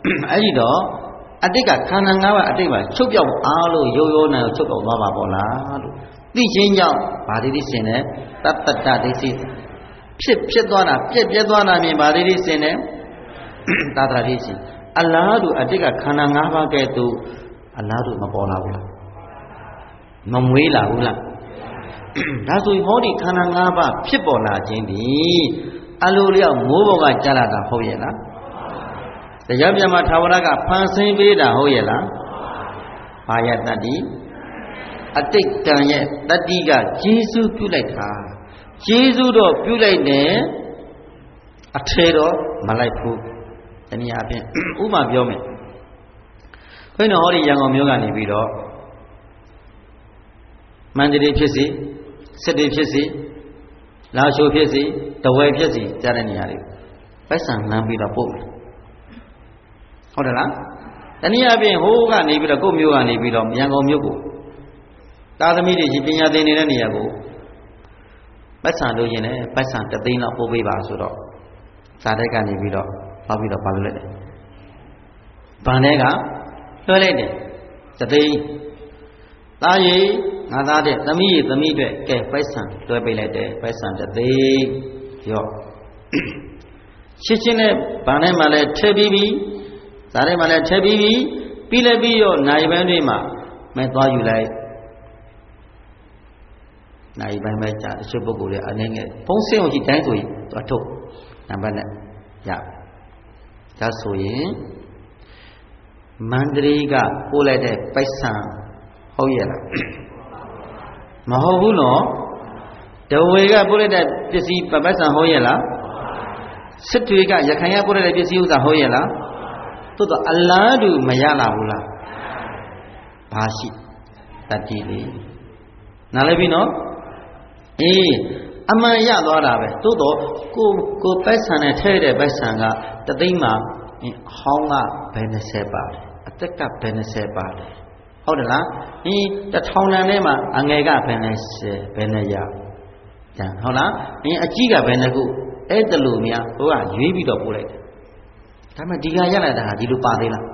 အဲ့ဒီတော့အတိတ်ကခန္ဓာ၅ပါးအတိတ်မှာချုပ်ပြောက်အားလို့ရိုးရိုးနာချုပ်ပြောက်သွားပါပေါ့လားလို့သိချင်းကြောင့်ဗာတိတိစင်တယ်တတ္တတဒိဋ္ဌိဖြစ်သွားတာပြက်သွားတာမြင်ဗာတိတိစင်တယ်သာသနာ့ရှိစီအလားတူအတိတ်ကခန္ဓာ၅ပါးကဲ့သို့အလားတူမပေါ်လာဘူးလားမမွေးလာဘူးလားဒါဆိုဟောဒီခန္ဓာ၅ပါးဖြစ်ပေါ်လာခြင်းဒီအလိုလျောက်မိုးဘောကကြားလာတာဟုတ်ရဲ့လားတရားပြမှာထာဝရကဖန်ဆင်းပေးတာဟုတ်ရဲ့လားဘာယတတ္တိအတိတ်တန်ရဲ့တတ္တိကကျေးဇူးပြုလိုက်တာကျေးဇူးတော့ပြုလိုက်တယ်အထေတော့မလိုက်ဘူးတနည်းအားဖြင့်ဥပမာပြောမယ်ခွင်းတော်ဟောဒီရန်ကုန်မြို့ကနေပြီးတော့မန္တလေးဖြစ်စီစစ်တွေဖြစ်စီလာရှိုးဖြစ်စီတဝယ်ဖြစ်စီကြားတဲ့နေရာတွေပိုက်ဆံလမ်းပြီးတော့ပို့မယ်ဟုတ်တယ်လားတနည်းအားဖြင့်ဟိုးကနေပြီးတော့ကိုယ့်မြို့ကနေပြီးတော့ရန်ကုန်မြို့ကိုသာသမီတွေရှိပညာသင်နေတဲ့နေရာကိုပိုက်ဆံလို့ရင်လည်းပိုက်ဆံ3သိန်းလောက်ပို့ပေးပါဆိုတော့ဇာတက်ကနေပြီးတော့ပေါက်ပြီးတော့ပါလို့လိုက်တယ်ဗန်ထဲကလွှဲလိုက်တယ်3သိန်းသားရည်ငါသားတဲ့သမီးရည်သမီးတွေကဲပိုက်ဆံလွှဲပေးလိုက်တယ်ပိုက်ဆံ3သိန်းရော့ရှင်းရှင်းနဲ့ဗန်ထဲမှာလည်းထည့်ပြီးပြီဇာထဲမှာလည်းထည့်ပြီးပြီပြီးလည်းပြီးရောနိုင်ပိုင်းတွေမှာမဲသွားယူလိုက်နိုင်ပိုင်းပဲကြာတချို့ပုဂ္ဂိုလ်တွေအနေနဲ့ဖုံးစင်းအောင်ကြည့်တိုင်းဆိုရင်သွားထုတ်နံပါတ်နဲ့ရဒါဆိုရင်မန္တလေးကပို့လိုက်တဲ့ပိုက်ဆံဟုတ်ရဲ့လားမဟုတ်ဘူးနော်တဝေကပို့လိုက်တဲ့ပစ္စည်းပိုက်ဆံဟုတ်ရဲ့လားစစ်တွေကရခိုင်ကပို့လိုက်တဲ့ပစ္စည်းဥစ္စာဟုတ်ရဲ့လားသို့တော့အလားတူမရလာဘူးလားဘာရှိတတိလေးနားလည်ပြီနော်အေးအမှန်ရသွားတာပဲသို့တော့ကိုပိုက်ဆံနဲ့ထဲတဲ့ပိုက်ဆံက3သိန်းမှာဟောင်းကဘယ်20ပါတယ်အသက်ကဘယ်20ပါတယ်ဟုတ်တယ်လား1000တန်ထဲမှာအငယ်ကဘယ်20ဘယ်နဲ့ရကြဟုတ်လားအကြီးကဘယ်နှခုအဲ့တလူများဟိုကရွေးပြီးတော့ပို့လိုက်တယ်ဒါမှဒီကရလာတာဟာဒီလိုပါသေးလား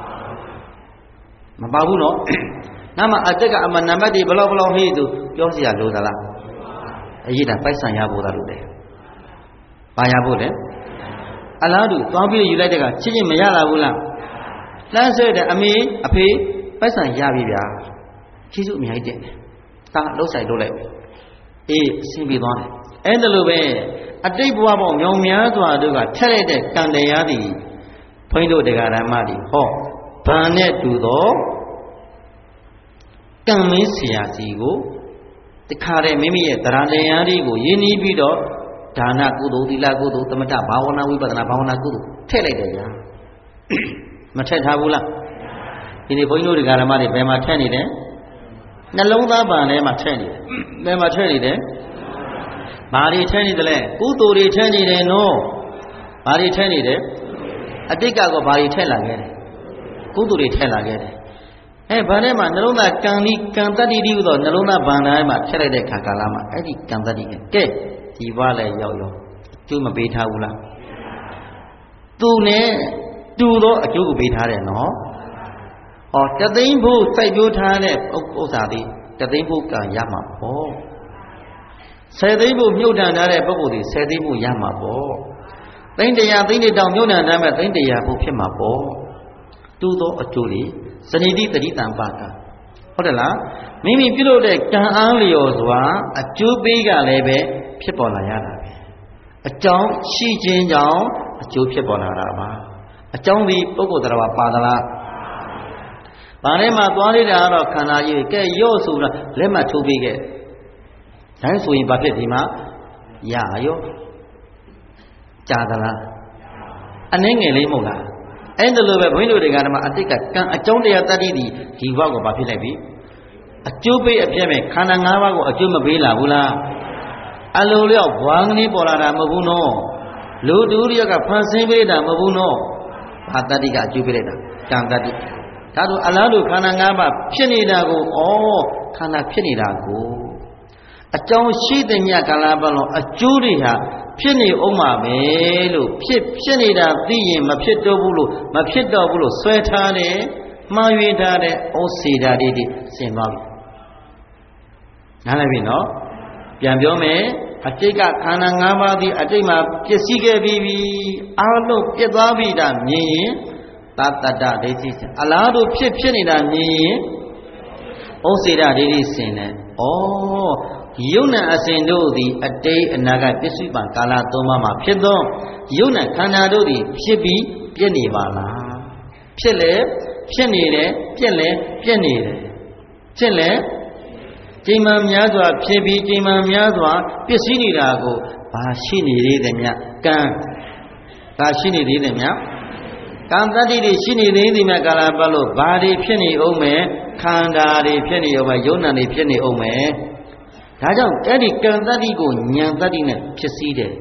မပါဘူးနော်နာမအတက်ကအမနံပါတ်ဒီဘလောက်ဟေးသူပြောစရာလိုသလားအရေးတာပိုက်ဆံရဖို့သာလို့တယ်ပါရဖို့လေအလားတူသွားပြီးယူလိုက်တဲ့ကချစ်ချင်းမရလာဘူးလားလမ်းဆွဲတဲ့အမေအဖေပိုက်ဆံရပြီဗျာကျေးဇူးအများကြီးတင်တယ်ဒါလှုပ်ဆိုင်လုပ်လိုက်အေးအဆင်ပြေသွားတယ်အဲ့ဒါလိုပဲအတိတ်ဘဝပေါင်းမြောင်များစွာတို့ကထက်လိုက်တဲ့ကံတရားတွေဘုန်းကြီးတို့တရားဓမ္မတွေဟောဗာနဲ့တူတော့ကံမင်းဆရာစီကိုတခါတည်းမိမိရဲ့တရားတရားတွေကိုရင်းနှီးပြီးတော့ဒါနကုသိုလ်သီလကုသိုလ်သမထဘာဝနာဝိပဿနာဘာဝနာကုသိုလ်ထည့်လိုက်တယ်ကြာမထည့်ထားဘူးလားဒီနေ့ဘုန်းကြီးတို့တရားဓမ္မတွေဘယ်မှာထည့်နေတယ်နှလုံးသားပံထဲမှာထည့်နေတယ်ဘယ်မှာထည့်နေတယ်ဘာတွေထည့်နေတယ်လဲကုသိုလ်တွေထည့်နေတယ်နော်ဘာတွေထည့်နေတယ်အတိတ်ကဘာတွေထည့်လာခဲ့တယ်ကုသိုလ်တွေထည့်လာခဲ့တယ်ဗန်ထဲမှာနှလုံးသားကံဒီကံတတ္တိတိဟူသောနှလုံးသားဗန်ထဲမှာထည့်လိုက်တဲ့ခါကာလမှာအဲ့ဒီကံတတ္တိကဲဒီဘဝလည်းရောက်ရောအကျိုးမပေးထားဘူးလားသူနဲ့တူသောအကျိုးကိုပေးထားတယ်နော်ဟောတသိန်းဖို့စိုက်ပျိုးထားတဲ့ဥစ္စာသည်တသိန်းဖို့ကံရမှာပေါ့10သိန်းဖို့မြုပ်တန်ထားတဲ့ပုဂ္ဂိုလ်သည်10သိန်းဖို့ရမှာပေါ့သိန်း100သိန်းတောင်မြုပ်တန်ထားမဲ့သိန်း100ဖို့ဖြစ်မှာပေါ့တူသောအကျိုးတွေစနေတိတတိတံပါကဟုတ်တယ်လားမိမိပြုလုပ်တဲ့ကံအားလျော်စွာအကျိုးပေးကလည်းပဲဖြစ်ပေါ်လာရတာပဲအကြောင်းရှိခြင်းကြောင့်အကျိုးဖြစ်ပေါ်လာတာပါအကြောင်းဒီပုဂ္ဂိုလ်တရားပါသလားဘာထဲမှာသွားလိုက်တာကတော့ခန္ဓာကြီးကဲရော့ဆိုတာလက်မှတ်ထိုးပေးခဲ့ဒါဆိုရင်ဘာဖြစ်ဒီမှာရရောကြာသလားအနှဲငယ်လေးမဟုတ်လားအဲ့ဒါလိုပဲဘုန်းကြီးတို့တွေကဓမ္မအတိတ်ကကံအကြောင်းတရားတတ္တိဒီဘဝကိုဘာဖြစ်လိုက်ပြီအကျိုးပေးအပြည့်မဲ့ခန္ဓာ၅ပါးကိုအကျိုးမပေးလာဘူးလားအလိုလျောက်ဘွားကလေးပေါ်လာတာမဟုတ်ဘူးနော်လူတူရကဖန်ဆင်းပေးတာမဟုတ်ဘူးနော်ဘာတတ္တိကအကျိုးပေးလိုက်တာကံတတ္တိဒါဆိုအလားတူခန္ဓာ၅ပါးဖြစ်နေတာကိုခန္ဓာဖြစ်နေတာကိုအကြောင်းရှိတဲ့မြတ်ကာလပတ်လုံးအကျိုးတွေဟာဖြစ်နေအောင်ပါပဲလို့ဖြစ်နေတာသိရင်မဖြစ်တော့ဘူးလို့ဆွဲထားတယ်မှားယွင်းထားတဲ့ဩစေတာတွေဆင်သွားပြီနားလည်ပြီနော်ပြန်ပြောမယ်အတိတ်ကခန္ဓာ၅ပါးသည်အတိတ်မှာပျက်စီးခဲ့ပြီးပြီအားလုံးပြတ်သွားပြီဒါမြင်ရင်သတ္တတဒိဋ္ဌိအလားတူဖြစ်နေတာမြင်ရင်ဩစေတာဒိဋ္ဌိဆင်တယ်ဩယုံနာအစဉ်တို့သည်အတိတ်အနာဂတ်ပစ္စုပန်ကာလသုံးပါးမှာဖြစ်သောယုံနာခန္ဓာတို့သည်ဖြစ်ပြီးပြည့်နေပါလားဖြစ်လေဖြစ်နေတယ်ပြည့်လေပြည့်နေတယ်ဖြစ်လေချိန်မှများစွာဖြစ်ပြီးချိန်မှများစွာပျက်စီးနေတာကိုဘာရှိနေသေးတယ်မြတ်ကံဘာရှိနေသေးတယ်မြတ်ကံတတ္တိတွေရှိနေသေးတယ်မြတ်ကာလပတ်လို့ဘာတွေဖြစ်နေအောင်မယ်ခန္ဓာတွေဖြစ်နေအောင်မယ်ယုံနာတွေဖြစ်နေအောင်မယ်ဒါကြောင့်အဲ့ဒီကံတတ္တိကိုဉာဏ်တတ္တိနဲ့ဖြစ်စည်းတယ်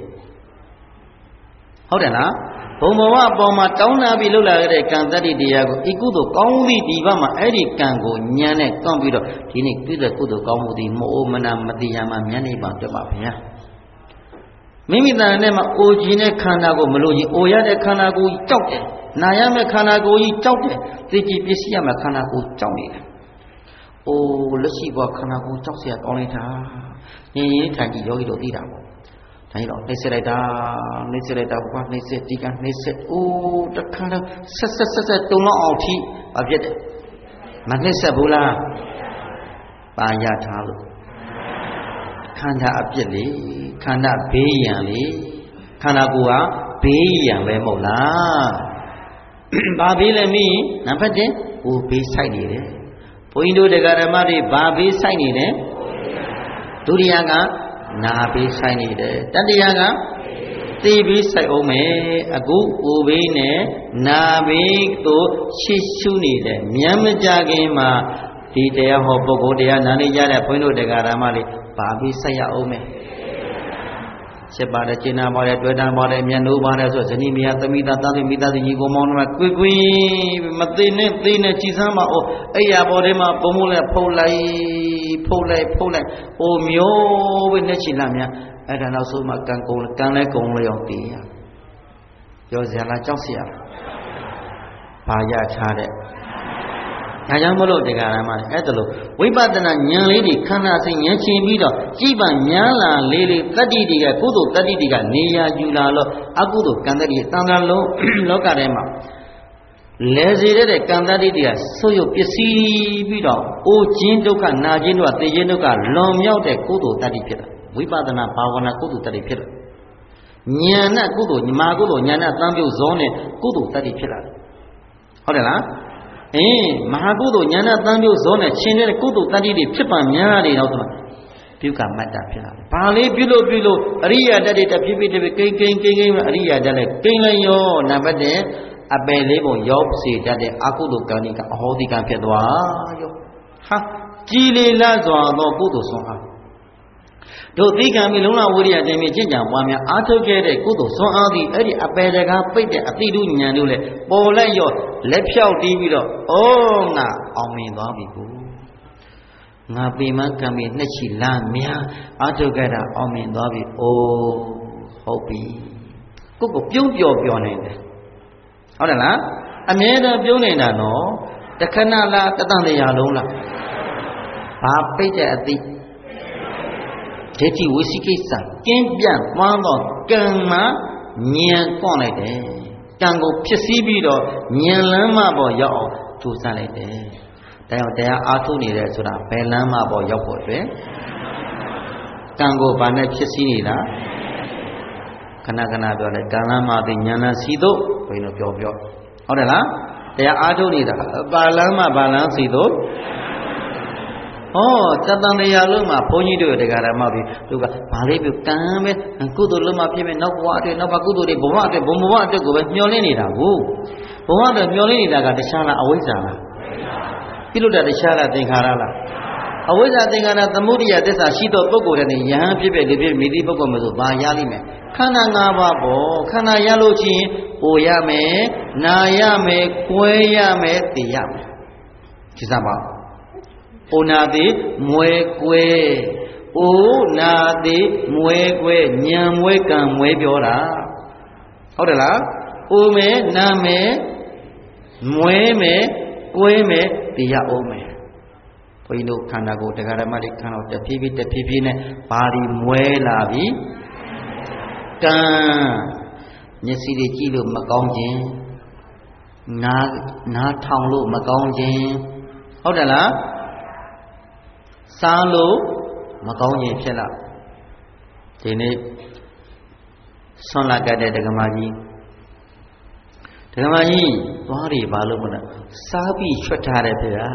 ဟုတ်တယ်လားဘုံဘဝအပေါ်မှာတောင်းနာပြီးလှုပ်လာခဲ့တဲ့ကံတတ္တိတရားကိုဤကုသိုလ်ကောင်းမှုဒီဘက်မှာအဲ့ဒီကံကိုဉာဏ်နဲ့ကောင်းပြီးတော့ဒီနေ့ပြုတဲ့ကုသိုလ်ကောင်းမှုဒီမအိုမနာမတိယမှာဉာဏ်နဲ့ပါတွေ့ပါဗျာမိမိတန်နဲ့မှာအိုခြင်းတဲ့ခန္ဓာကိုမလို့ရင်အိုရတဲ့ခန္ဓာကိုကြောက်တယ်နာရမယ့်ခန္ဓာကိုကြီးကြောက်တယ်သိကြည်ပစ္စည်းရမယ့်ခန္ဓာကိုကြောက်နေတယ်အိုလက်ရှိဘဝခန္ဓာကိုကြောက်เสียကောင်းလိုက်တာဉာဏ်ရည်ထိုင်ကြည့်ယောဂီတို့သိတာပေါ့ဒါကြီးတော့နှိမ့်ဆက်လိုက်တာဘာနှိမ့်ဆက်ဒီကနှိမ့်ဆက်အိုးတခါတော့ဆက်တုံလောက်အောင်ထိဘာဖြစ်တယ်မနှိမ့်ဆက်ဘူးလားပါရထားလို့ခန္ဓာအပြစ်လေခန္ဓာဘေးရန်လေခန္ဓာကိုယ်ဟာဘေးရန်ပဲမဟုတ်လားဘာဘေးလဲမင်းနံပါတ်1ကိုဘေးဆိုင်နေတယ်ဘုန်းကြီးတို့တရားဓမ္မတွေဘာဘေးဆိုင်နေတယ်ဒုတိယကနာဘေးဆိုင်နေတယ်တတိယကသေဘေးဆိုင်အောင်မယ်အခုအိုဘေးနဲ့နာဘေးကိုရှိရှုနေတယ်မြန်မကြခင်မှာဒီတရားဟောပုဂ္ဂိုလ်တရားနာနေကြတဲ့ဘုန်းကြီးတို့တရားဓမ္မတွေဘာဘေးဆိုင်ရအောင်မယ်ချက်ပါတယ်ကျင်နာပါတယ်တွေ့တန်းပါတယ်မျက်နှိုးပါတယ်ဆိုဇနီးမယားသမီးသားသားသမီးသားညီကိုမောင်တို့ကကွေမသိနဲ့သိနဲ့ကြည်စမ်းပါအိုအဲ့ရပေါ်ထဲမှာဘုံမိုးလဲဖုတ်လိုက်အိုမျိုးပဲနဲ့ချီလာမြအဲ့ဒါနောက်ဆုံးမှကံကုန်ကံလဲကုန်လျော်တည်ရပြောစရာလားကြောက်စရာလားဘာရထားတဲ့ဒါကြောင့်မလို့တရားဓမ္မအဲ့ဒါလို့ဝိပဿနာဉာဏ်လေးတွေခန္ဓာစိတ်ဉာဏ်ချင်းပြီးတော့ကြည်ပံညာလာလေးတတ္တိတွေကကုသိုလ်တတ္တိတွေကနေရာယူလာလို့အကုသိုလ်ကံတတ္တိတန်ခါလုံးလောကထဲမှာလဲစေတဲ့ကံတတ္တိတွေကဆုပ်ယုပ်ပစ္စည်းပြီးတော့အိုခြင်းဒုက္ခနာခြင်းတို့ကသိခြင်းဒုက္ခလွန်မြောက်တဲ့ကုသိုလ်တတ္တိဖြစ်တာဝိပဿနာဘာဝနာကုသိုလ်တတ္တိဖြစ်တာဉာဏ်နဲ့ကုသိုလ်ညီမကုသိုလ်ဉာဏ်နဲ့သံပြုဇောနဲ့ကုသိုလ်တတ္တိဖြစ်လာတယ်ဟုတ်တယ်လားမဟာကုသိုလ်ဉာဏ်နဲ့သံပြုဇောနဲ့ရှင်တဲ့ကုသိုလ်တတ္တိတွေဖြစ်ပံများတယ်တော့ဆိုပြုကမတ္တဖြစ်လာတယ်။ဘာလေးပြုလို့အရိယာတတ္တိတဖြစ်ကိန်းအရိယာတလည်းကိန်းလည်းရောနံပါတ်1အပယ်လေးပုံရောက်စေတတ်တဲ့အကုသိုလ်ကံတွေကအဟောတိကံဖြစ်သွားရောဟာကြည်လေလစွာသောကုသိုလ်ဆုံးအားတို့သိကံပြီးလုံးလဝိရိယတင်ပြီးကျင့်ကြံပွားများအားထုတ်ခဲ့တဲ့ကုသိုလ်ဆုံးအားသည်အဲ့ဒီအပယ်တကားပိတ်တဲ့အတိတုဉာဏ်တို့လည်းပေါ်လိုက်ရောလက်ဖြောက်တီးပြီးတော့ငါအောင်မြင်သွားပြီကိုငါပေမကံပြီးနှစ်ချီလာများအားထုတ်ခဲ့တာအောင်မြင်သွားပြီဟုတ်ပြီကိုပြုံးပျော်နေတယ်ဟုတ်တယ်လားအမြဲတမ်းပြုံးနေတာနော်တခဏလားတတန်တရားလုံးလားဘာပိတ်တဲ့အတိဒိဋ္ဌိဝိသိကိစ္စကင်းပြန့်သွားတော့ကံမှာဉာဏ်ကွန့်လိုက်တယ်ကံကိုဖြစ်စည်းပြီးတော့ဉာဏ်လမ်းမပေါ်ရောက်အောင်ကြိုးစားလိုက်တယ်ဒါကြောင့်တရားအားထုတ်နေတယ်ဆိုတာဘယ်လမ်းမပေါ်ရောက်ဖို့အတွက်ကံကိုဘာနဲ့ဖြစ်စည်းနေတာခဏပြောတယ်ကံလမ်းမသိဉာဏ်လမ်းစီတို့ဘယ်လိုပြောဟုတ်တယ်လားတရားအားထုတ်နေတာဘာလမ်းစီတို့တတန်တရားလုံးမှာဘုန်းကြီးတို့တရားဓမ္မတွေသူကဘာလေးပြုကံပဲကုသိုလ်လုံးမှာဖြစ်မဲ့နောက်ဘဝအတွက်နောက်ဘကုသိုလ်တွေဘဝအတွက်ဘုံဘဝအတွက်ကိုပဲမျှော်လင့်နေတာကိုဘဝအတွက်မျှော်လင့်နေတာကတခြားလားအဝိဇ္ဇာလားပြုလို့တဲ့တခြားလားသင်္ခါရလားအဝိဇ္ဇာသင်္ခါရသမုဒိယသစ္စာရှိသောပုဂ္ဂိုလ်တဲ့ယဟန်ဖြစ်ဖြစ်လေဖြစ်မိသည့်ပုဂ္ဂိုလ်မျိုးဆိုဘာရလိမ့်မယ်ခန္ဓာ၅ပါးပေါ့ခန္ဓာရလို့ချင်းအိုရမယ်နာရမယ်ကွဲရမယ်သိရမယ်ဒီစပါအိုနာသည်မွဲကွဲအိုးနာသေးမွဲကွဲညံမွဲကံမွဲပြောတာဟုတ်တယ်လားအိုးမယ်နာမယ်မွဲမယ်ကွဲမယ်တရားအောင်မယ်ဘုန်းကြီးတို့ခန္ဓာကိုယ်တရားဓမ္မတွေခန္ဓာတဖြည်းဖြည်းနဲ့ဘာဒီမွဲလာပြီကံမျက်စိတွေကြည့်လို့မကောင်းခြင်းနားထောင်လို့မကောင်းခြင်းဟုတ်တယ်လားစားလို့မကောင်းခြင်းဖြစ်လာဒီနေ့ဆွမ်းလာကြတဲ့ဒကမာကြီးသွားတွေဘာလို့မလဲစားပြီးချွတ်ထားတယ်ဗျာ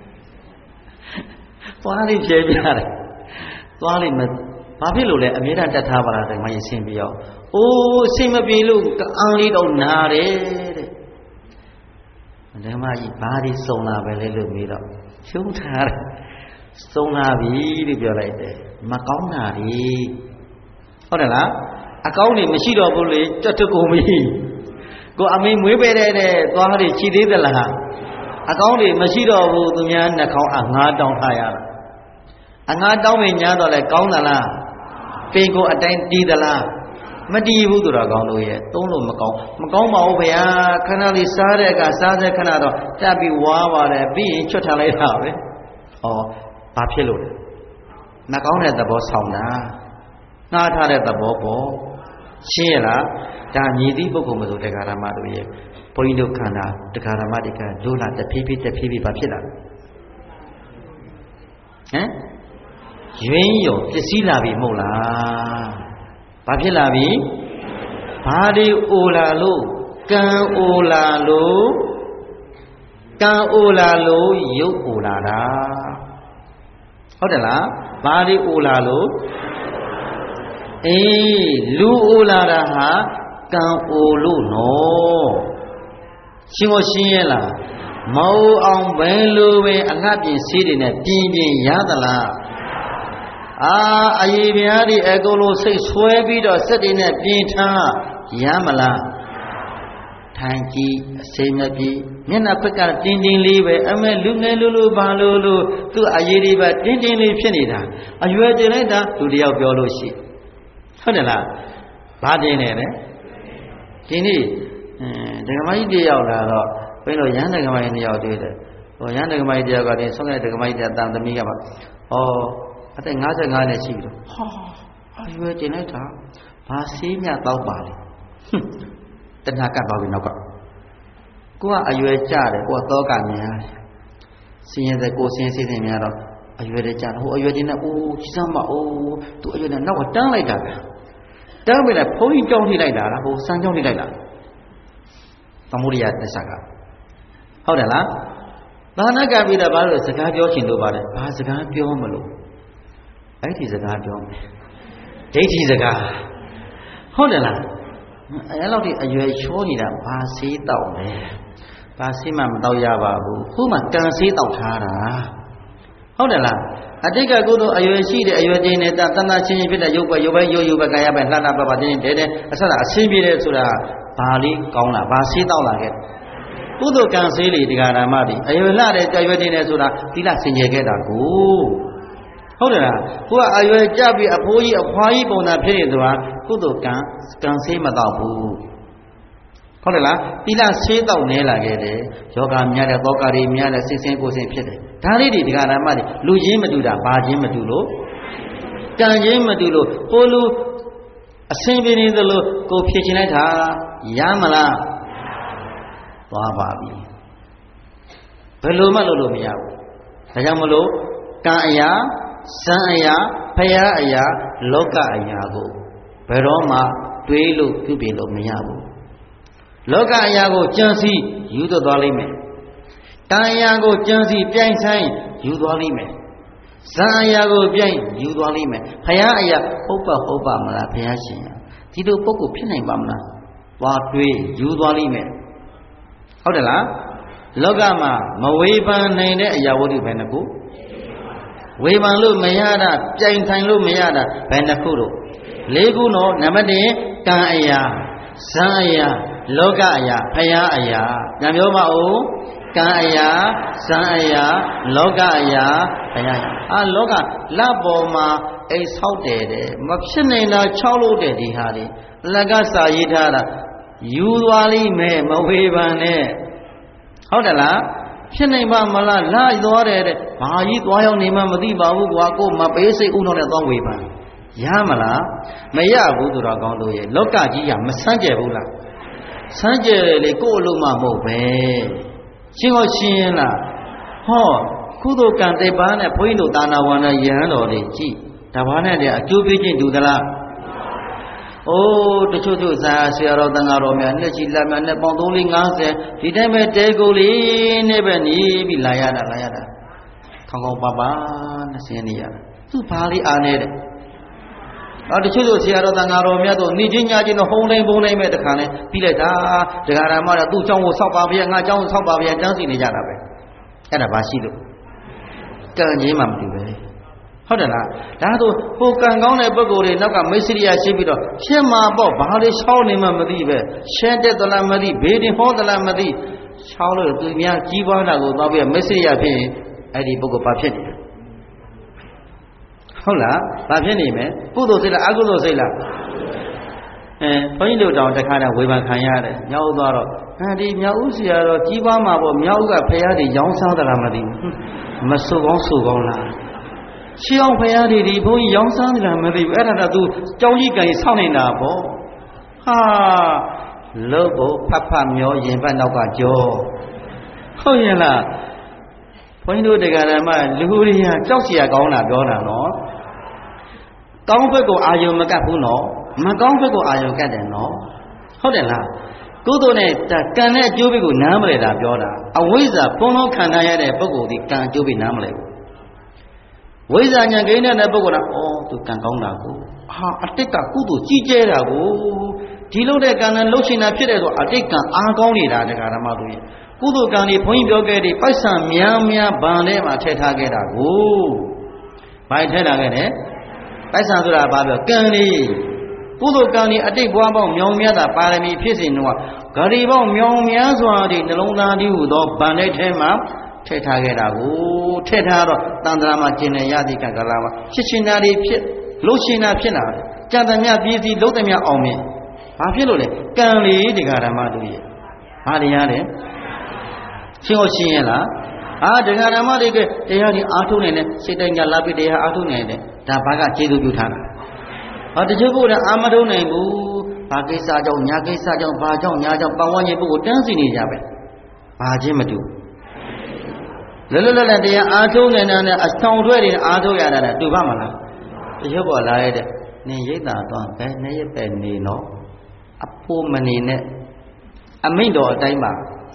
သွားတွေဖြဲပြတယ်သွားလိမ့်မယ်ဘာဖြစ်လို့လဲအမြဲတမ်းတက်ထားပါလားဒကမာကြီးဆင်းပြီးတော့အိုးစိတ်မပြေလို့အံလေးတော့နာတယ်တဲ့ဒကမာကြီးဘာဒီစုံလာပဲလဲလို့မေးတော့ရှုံးထားတယ်စုံလာပြီလို့ပြောလိုက်တယ်မကောင်းတာတွေဟုတ်တယ်လားအကောင်းတွေမရှိတော့ဘူးလေကြွတ်ကုန်ပြီကိုအမေမွေးပေးတဲ့သွားတွေခြိသေးသလားအကောင်းတွေမရှိတော့ဘူးသူများနှာခေါင်းအငါးတောင်းထားရတာအငါးတောင်းမညာတော့လဲကောင်းသလားပိန်ကိုအတိုင်းတီးသလားမတီးဘူးသူတော်ကောင်းတို့ရဲ့သုံးလို့မကောင်းပါဘူးဗျာခဏလေးစားတဲ့အခါစားတဲ့ခဏတော့တက်ပြီးဝါပါတယ်ပြီးရင်ချွတ်ထားလိုက်တာပဲဩဘာဖြစ်လို့လဲမကောင်းတဲ့သဘောဆောင်တာငှားထားတဲ့သဘောပေါ့ရှင်းရလားဒါမြည်သည့်ပုဂ္ဂိုလ်မဆိုတရားဓမ္မတို့ရဲ့ဘုန်းကြီးတို့ခန္ဓာတရားဓမ္မတွေကလို့လာတဖြည်းဖြည်းဘာဖြစ်လာလဲဟမ်ရွင်းရောပစ္စည်းလာပြီမဟုတ်လားဘာဖြစ်လာပြီဘာဒီအိုလာလို့ကံအိုလာလို့ရုပ်အိုလာတာဟုတ်တယ်လားဘာဒီအိုလာလို့အေးလူအိုလာတာဟာကံအိုလို့နော်ရှင်းရဲ့လားမဟုတ်အောင်ဘယ်လိုပဲအငတ်ပြင်ဆေးတွေနဲ့ပြင်းရသလားအရေးပြားဒီအကုန်လုံးစိတ်ဆွဲပြီးတော့စက်တွေနဲ့ပြင်းထားရမလားထိုင်ကြည့်အစိမ့်မပြေမျက်နှာဖက်ကတင်းလေးပဲအမဲလူငယ်လူဘာလို့သူ့အရေးတွေပဲတင်းလေးဖြစ်နေတာအရွယ်တင်လိုက်တာလူတယောက်ပြောလို့ရှိဟုတ်တယ်လားဘာတင်းနေလဲဒီနေ့ဒကမကြီးတယောက်လာတော့ဘယ်လိုရဟန်းဒကမကြီးတယောက်တွေ့တယ်ဟိုရဟန်းဒကမကြီးတယောက်ကတင်ဆုံးတဲ့ဒကမကြီးတန်သမီးကပါအသက်55နဲ့ရှိပြီတော့အရွယ်တင်လိုက်တာဘာဆေးမြတောက်ပါလဲတဏှာကပ်ပါပြီနောက်ကကိုကအရွယ်ကြတယ်ကိုကသောကမြင်ရတယ်စင်းရဲတဲ့ကိုစင်းစိတ်များတော့အရွယ်တည်းကြတယ်ဟိုအရွယ်တင်းနဲ့အိုးကြီးစမ်းမအိုးသူအရွယ်နဲ့နောက်ကတန်းလိုက်တာပဲတန်းပြီလေဘုန်းကြီးကြောင်းထိလိုက်တာလားဟိုစမ်းကြောင်းထိလိုက်တာသမုဒိယသစ္စာကဟုတ်တယ်လားဘာနာကပြီးတော့ဘာလို့စကားပြောချင်လို့ပါလဲဘာစကားပြောမလို့အဲ့ဒီစကားပြောမယ်ဒိဋ္ဌိစကားဟုတ်တယ်လားအဲ့လောက်ဒီအရွယ်ချောနေတာဘာဆေးတောက်လဲဘာဆေးမှမတောက်ရပါဘူးခုမှကံဆေးတောက်ထားတာဟုတ်တယ်လားအတိတ်ကကုသိုလ်အရွယ်ရှိတဲ့အရွယ်တင်းနဲ့တဏှာချင်းဖြစ်တဲ့ရုပ်ပဲကာယပဲလှလှပတင်းတဲ့အဆအဆင်းပြေတယ်ဆိုတာဘာလေးကောင်းလားဘာဆေးတောက်လာခဲ့ကုသိုလ်ကံဆေးလေတရားဓမ္မတွေအရွယ်လှတဲ့အရွယ်တင်းနဲ့ဆိုတာသီလစင်ကြယ်ခဲ့တာကိုဟုတ်တယ်လားကိုကအရွယ်ကြပြီးအဖိုးကြီးအဖွားကြီးပုံစံဖြစ်နေဆိုတာကုသိုလ်ကံဆေးမတော့ဘူးဟုတ်တယ်လားသီလဆေးတော့နဲလာခဲ့တယ်ယောဂများတဲ့သောကတွေများတဲ့စိတ်ဆင်းကိုယ်ဆင်းဖြစ်တယ်ဒါလေးတွေတရားဓမ္မတွေလူချင်းမတူတာဘာချင်းမတူလို့ကံချင်းမတူလို့ကိုလူအဆင်ပြေနေသလိုကိုဖြစ်ချင်လိုက်တာရမလားသွားပါပြီဘယ်လိုမှလုပ်လို့မရဘူးဒါကြောင့်မလို့ကံအရာဇံအရာဖရာအရာလောကအရာကိုဘယ်တော့မှတွေးလို့ပြုပြင်လို့မရဘူးလောကအရာကိုကြံစည်ယူသွားလိမ့်မယ်တန်အရာကိုကြံစည်ပြိုင်ဆိုင်ယူသွားလိမ့်မယ်ဇံအရာကိုပြိုင်ယူသွားလိမ့်မယ်ဖရာအရာဟုတ်ပါမလားဖရာရှင်ဒီလိုပုဂ္ဂိုလ်ဖြစ်နိုင်ပါမလားသွားတွေးယူသွားလိမ့်မယ်ဟုတ်တယ်လားလောကမှာမဝေဖန်နိုင်တဲ့အရာဝတ္ထုပဲနှစ်ခုဝေဖန်လို့မရတာပြိုင်ဆိုင်လို့မရတာဘယ်နှခုလို့၄ခုတော့နံပါတ်1ကံအရာဇံအရာလောကအရာဖရာအရာပြန်ပြောပါဦးကံအရာဇံအရာလောကအရာဘုရားလောကလက်ပေါ်မှာအိမ်ဆောက်တယ်တဲ့မဖြစ်နိုင်တာ6လို့တဲ့ဒီဟာတွေအလကစာရေးထားတာယူသွားလိမ့်မယ်မဝေဖန်နဲ့ဟုတ်တယ်လားဖြစ်နိုင်ပါမလားလာသွားတယ်တဲ့ဘာကြီးသွားရောက်နေမှမသိပါဘူးကွာကိုမပေးစိတ်ဥတော်နဲ့သွားဝေဖန်ရမလားမရဘူးသူတော်ကောင်းတို့ရဲ့လောကကြီးကမဆန်းကျယ်ဘူးလားဆန်းကျယ်လေကိုယ့်အလုံးမမဟုတ်ပဲရှင်းတော့ရှင်းရင်လားဟောကုသိုလ်ကံတေပါနဲ့ဘုန်းကြီးတို့သာနာဝန္ဒယဟန်တော်တွေကြည်ဒါဘာနဲ့တည်းအကျိုးပေးခြင်းတူသလားအိုးတချို့ဇာဆရာတော်တန်ဃာတော်များနှစ်ချီလက်များနဲ့ပေါင်း3 4 50ဒီတိုင်းပဲတဲကိုလေးနဲ့ပဲနေပြီးလာရတာခေါင်းကောင်းပါပါနဲ့ဆင်းနေရတာသူဘာလေးအားနေတဲ့တချို့ဆရာတော်တန်ဃာတော်များတို့နေချင်းညချင်းတော့ဟုံးတိုင်းပုံတိုင်းပဲတခါနဲ့ပြီးလိုက်တာဒကာရမတော့သူ့เจ้าကိုဆောက်ပါဗျာငါเจ้าကိုဆောက်ပါဗျာတန်းစီနေကြတာပဲအဲ့ဒါဘာရှိလို့ကံကြီးမှမတူပဲဟုတ်တယ်လားဒါဆိုဟိုကံကောင်းတဲ့ပုဂ္ဂိုလ်တွေနောက်ကမိတ်ဆွေရရှိပြီးတော့ဖြစ်မှာပေါ့ဘာလေးရှောင်းနေမှမသိပဲရှင်းတဲ့သလားမသိဘေးတင်ဟောသလားမသိရှောင်းလို့သူများကြီးပွားတာကိုသွားပြီးမိတ်ဆွေရဖြစ်ရင်အဲ့ဒီပုဂ္ဂိုလ်ဘာဖြစ်နေလဲဟုတ်လားဘာဖြစ်နေမလဲကုသိုလ်စိတ်လားအကုသိုလ်စိတ်လားဘုန်းကြီးတို့တောင်တခါတော့ဝေဖန်ခံရတယ်မြောက်သွားတော့ဒီမြောက်ဦးဆရာတော်ကြီးပွားမှာပေါ့မြောက်ဦးကဖရာတွေရောင်းစားသလားမသိဘူးမဆိုကောင်းလားရှင်းအောင်ဖရာတွေဒီဘုန်းကြီးရောင်းစားသလားမသိဘူးအဲ့ဒါတော့သူကြောင်းကြီးကံကြီးဆောင်းနေတာပေါ့ဟာလို့ကိုဖတ်မျောရင်ပတ်နောက်ကကြောဟုတ်ရဲ့လားဘုန်းကြီးတို့တရားဓမ္မလူတွေကကြောက်เสียကောင်းတာပြောတာနော်ကောင်းဘက်ကိုအာယုံမကပ်ဘူးနော်မကောင်းဘက်ကိုအာယုံကပ်တယ်နော်ဟုတ်တယ်လားကုသိုလ်နဲ့ကံနဲ့အကျိုးဘက်ကိုနားမလဲတာပြောတာအဝိဇ္ဇာပုံလုံးခံထားရတဲ့ပုဂ္ဂိုလ်ဒီကံအကျိုးဘက်နားမလဲဘူးဝိဇ္ဇာဉာဏ်ကိန်းတဲ့ပုဂ္ဂိုလ်ကသူကံကောင်းတာကိုအတိတ်ကကုသိုလ်ကြီးကျဲတာကိုဒီလိုတဲ့ကံနဲ့လှုပ်ရှင်တာဖြစ်တဲ့ဆိုအတိတ်ကံအားကောင်းနေတာတရားဓမ္မတို့ရဲ့ကုသိုလ်ကံတွေဘုန်းကြီးပြောခဲ့တဲ့ပိုက်ဆံများဗန်ထဲမှာထည့်ထားခဲ့တာကိုဘာထည့်ထားခဲ့တယ်ပိုက်ဆံဆိုတာဘာပြောကံလေးကုသိုလ်ကံတွေအတိတ်ဘွားပေါင်းမြောင်များတာပါရမီဖြစ်စဉ်တော့ဂရီပေါင်းမြောင်များစွာတွေနှလုံးသားတည်းဟူသောဗန်ထဲမှာထည့်ထားခဲ့တာကိုထည့်ထားတော့တန်ត្រာမှာကျင်နေရသည့်ကကလာမှာဖြစ်ရှင်တာတွေဖြစ်လှုပ်ရှင်တာဖြစ်လာတယ်ကြံသမျှပြည်စီလှုပ်သမျှအောင်မြင်ဘာဖြစ်လို့လဲကံလေးတရားဓမ္မတို့ရဲ့ဘာတရားလဲရှင်းရှင်းရလားတရားဓမ္မတွေကတရားဒီအားထုတ်နေတယ်စိတ်တိုင်းကလာပြီးတရားအားထုတ်နေတယ်ဒါဘာကကျေးဇူးပြုထားတာတချို့ဘုရားအာမထုတ်နိုင်ဘူးဘာကိစ္စကြောင့်ညာကိစ္စကြောင့်ဘာကြောင့်ညာကြောင့်ပတ်ဝန်းကျင်ပုဂ္ဂိုလ်တန်းစီနေကြပဲဘာချင်းမတူလွတ်တရားအားထုတ်နေတာနဲ့အဆောင်တွဲတွေအားထုတ်ရတာတူပါမလားတချို့ပေါ်လာရတဲ့နင်ရိတ်တာတော့ဘယ်နှစ်ရက်ပဲနေတော့အဖိုးမနေနဲ့အမိန့်တော်အတိုင်းပါ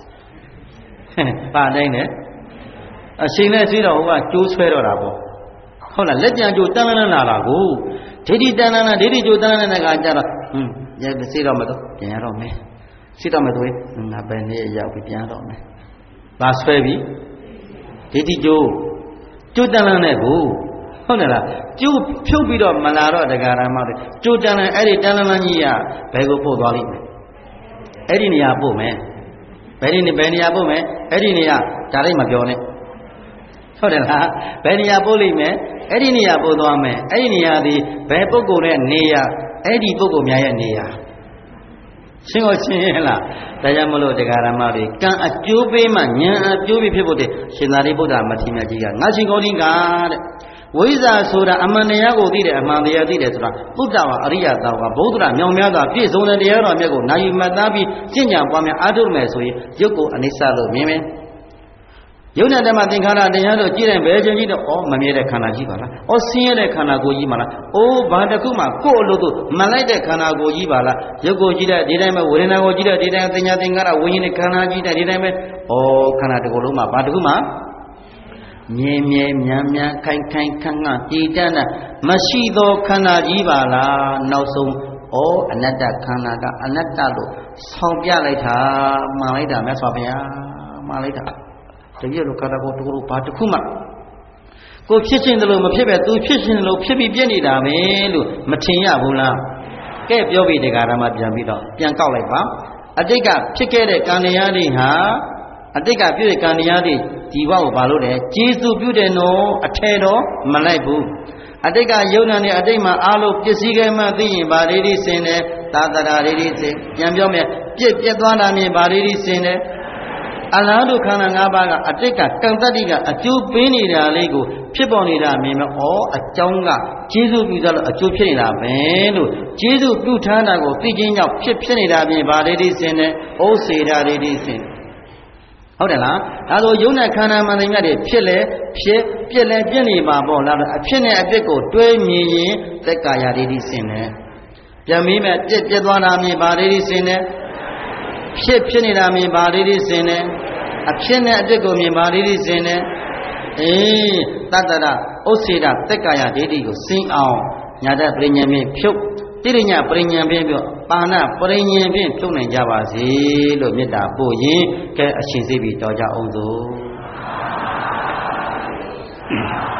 ပါတိုင်းနဲ့အရှင်နဲ့စီးတော်ဟိုကကျိုးဆွဲတော့တာပေါ့ဟုတ်လားလက်ကြံကျိုးတန်းလန်းလာတာကိုဒိဋ္ဌိတန်းလန်းဒိဋ္ဌိကျိုးတန်းလန်းတဲ့ကကြတော့ရဲစီးတော့မတော့ပြန်ရတော့မယ်စီးတော့မတော့ငါပဲနေရောက်ပြီးပြန်တော့မယ်ပါဆွဲပြီးဒိဋ္ဌိကျိုးတန်းလန်းတဲ့ကိုဟုတ်တယ်လားကျိုးဖြုတ်ပြီးတော့မလာတော့တရားဓမ္မတွေကျိုးတန်းလန်းအဲ့ဒီတန်းလန်းကြီးကဘယ်ကိုပို့သွားလိမ့်မယ်အဲ့ဒီနေရာပို့မယ်ဘယ်နေရာပို့မယ်အဲ့ဒီနေရာဒါလေးမပြောနဲ့ဟုတ်တယ်လားဘယ်နေရာပို့လိမ့်မယ်အဲ့ဒီနေရာပို့သွားမယ်အဲ့ဒီနေရာဒီဘယ်ပုဂ္ဂိုလ်နဲ့နေရာအဲ့ဒီပုဂ္ဂိုလ်များရဲ့နေရာရှင်းလားဒါကြောင့်မလို့တရားဓမ္မတွေကံအကျိုးပေးမှဉာဏ်အကျိုးပေးဖြစ်ဖို့တဲ့ရှင်သာရိပုတ္တရာမထေရမြတ်ကြီးကငါရှင်ကောင်းကြီးကတဲ့ဝိဇ္ဇာဆိုတာအမှန်တရားကိုသိတယ်အမှန်တရားသိတယ်ဆိုတာပုဒ္ဒဝါအရိယသာဝါဘုဒ္ဓရာမြောင်များစွာပြည့်စုံတဲ့တရားတော်မြတ်ကိုနာယူမှတ်သားပြီးကျင့်ကြံပွားများအားထုတ်မယ်ဆိုရင်ရုပ်ကိုအနိစ္စလို့မြင်မယ်ယုံနာဓမ္မသင်္ခါရတရားတို့ကြည့်တဲ့ဘယ်ချင်းကြီးတော့မမြဲတဲ့ခန္ဓာကြီးပါလားဆင်းရဲတဲ့ခန္ဓာကိုယ်ကြီးပါလားဘာတစ်ခုမှကိုယ်အလိုတို့မလိုက်တဲ့ခန္ဓာကိုယ်ကြီးပါလားရုပ်ကိုကြည့်တဲ့ဒီတိုင်းပဲဝေဒနာကိုကြည့်တဲ့ဒီတိုင်းသင်ညာသင်္ခါရဝိညာဉ်နဲ့ခန္ဓာကြည့်တဲ့ဒီတိုင်းပဲခန္ဓာတစ်ခုလုံးမှာဘာတစ်ခုမှမြဲမြန်ခိုင်ခန့်တည်တတ်တာမရှိသောခန္ဓာကြီးပါလားနောက်ဆုံးအနတ္တခန္ဓာကအနတ္တလို့ဆောင်းပြလိုက်တာမှန်လိုက်တာမြတ်စွာဘုရားမှန်လိုက်တာတကယ်လို့ခန္ဓာကိုယ်တို့ဘာတစ်ခုမှကိုဖြစ်ခြင်းတလို့မဖြစ်ပဲသူဖြစ်ခြင်းတလို့ဖြစ်ပြီးပြည့်နေတာပဲလို့မထင်ရဘူးလားကဲပြောပြီးတရားဓမ္မပြန်ပြီးတော့ပြန်ကောက်လိုက်ပါအတိတ်ကဖြစ်ခဲ့တဲ့ကံတရားတွေဟာအတိတ်ကပြုတဲ့ကံတရားတွေဒီဘဝကိုဘာလို့လဲကျေစုပြုတယ်နော်အထဲတော့မလိုက်ဘူးအတိတ်ကယုံနာနဲ့အတိတ်မှာအားလုံးပစ္စည်းကမှသိရင်ဗာလေးတွေစင်တယ်သာသနာလေးတွေစင်ပြန်ပြောမယ်ပြက်သွားတာမြင်ဗာလေးတွေစင်တယ်အလားတူခန္ဓာ၅ပါးကအတိတ်ကကံတတ္တိကအကျိုးပေးနေတာလေးကိုဖြစ်ပေါ်နေတာမြင်မယ်။အကြောင်းကကျေးဇူးပြုသလို့အကျိုးဖြစ်နေတာပဲလို့ကျေးဇူးပြုထားတာကိုသိခြင်းကြောင့်ဖြစ်နေတာမြင်ဗာလေးတွေစင်တယ်။ဩစေတာလေးတွေစင်ဟုတ်တယ်လားဒါဆိုယုံနဲ့ခန္ဓာမှန်တယ်မြတ်တွေဖြစ်လဲဖြစ်ပြက်လဲပြက်နေပါပေါ့လားအဖြစ်နဲ့အပြစ်ကိုတွဲမြင်ရင်သက်ကာယလေးတွေစင်တယ်ပြန်ပြီးမဲ့ပြက်သွားတာမြင်ဗာလေးတွေစင်တယ်ဖြစ်နေတာမြင်ဗာလေးတွေစင်တယ်အဖြစ်နဲ့အပြစ်ကိုမြင်ဗာလေးတွေစင်တယ်တတ္တရဥစ္စေတသက်ကာယဒိဋ္ဌိကိုစင်အောင်ညာတပရိညာဖြင့်ဖြုတ်တိရိညာပရိညာဖြင့်ပြောပါဏပရိညာဖြင့်ဖြုတ်နိုင်ကြပါစေလို့မေတ္တာပို့ရင်ကဲအရှင်စိတ်ပြီးတော်ကြအောင်သို့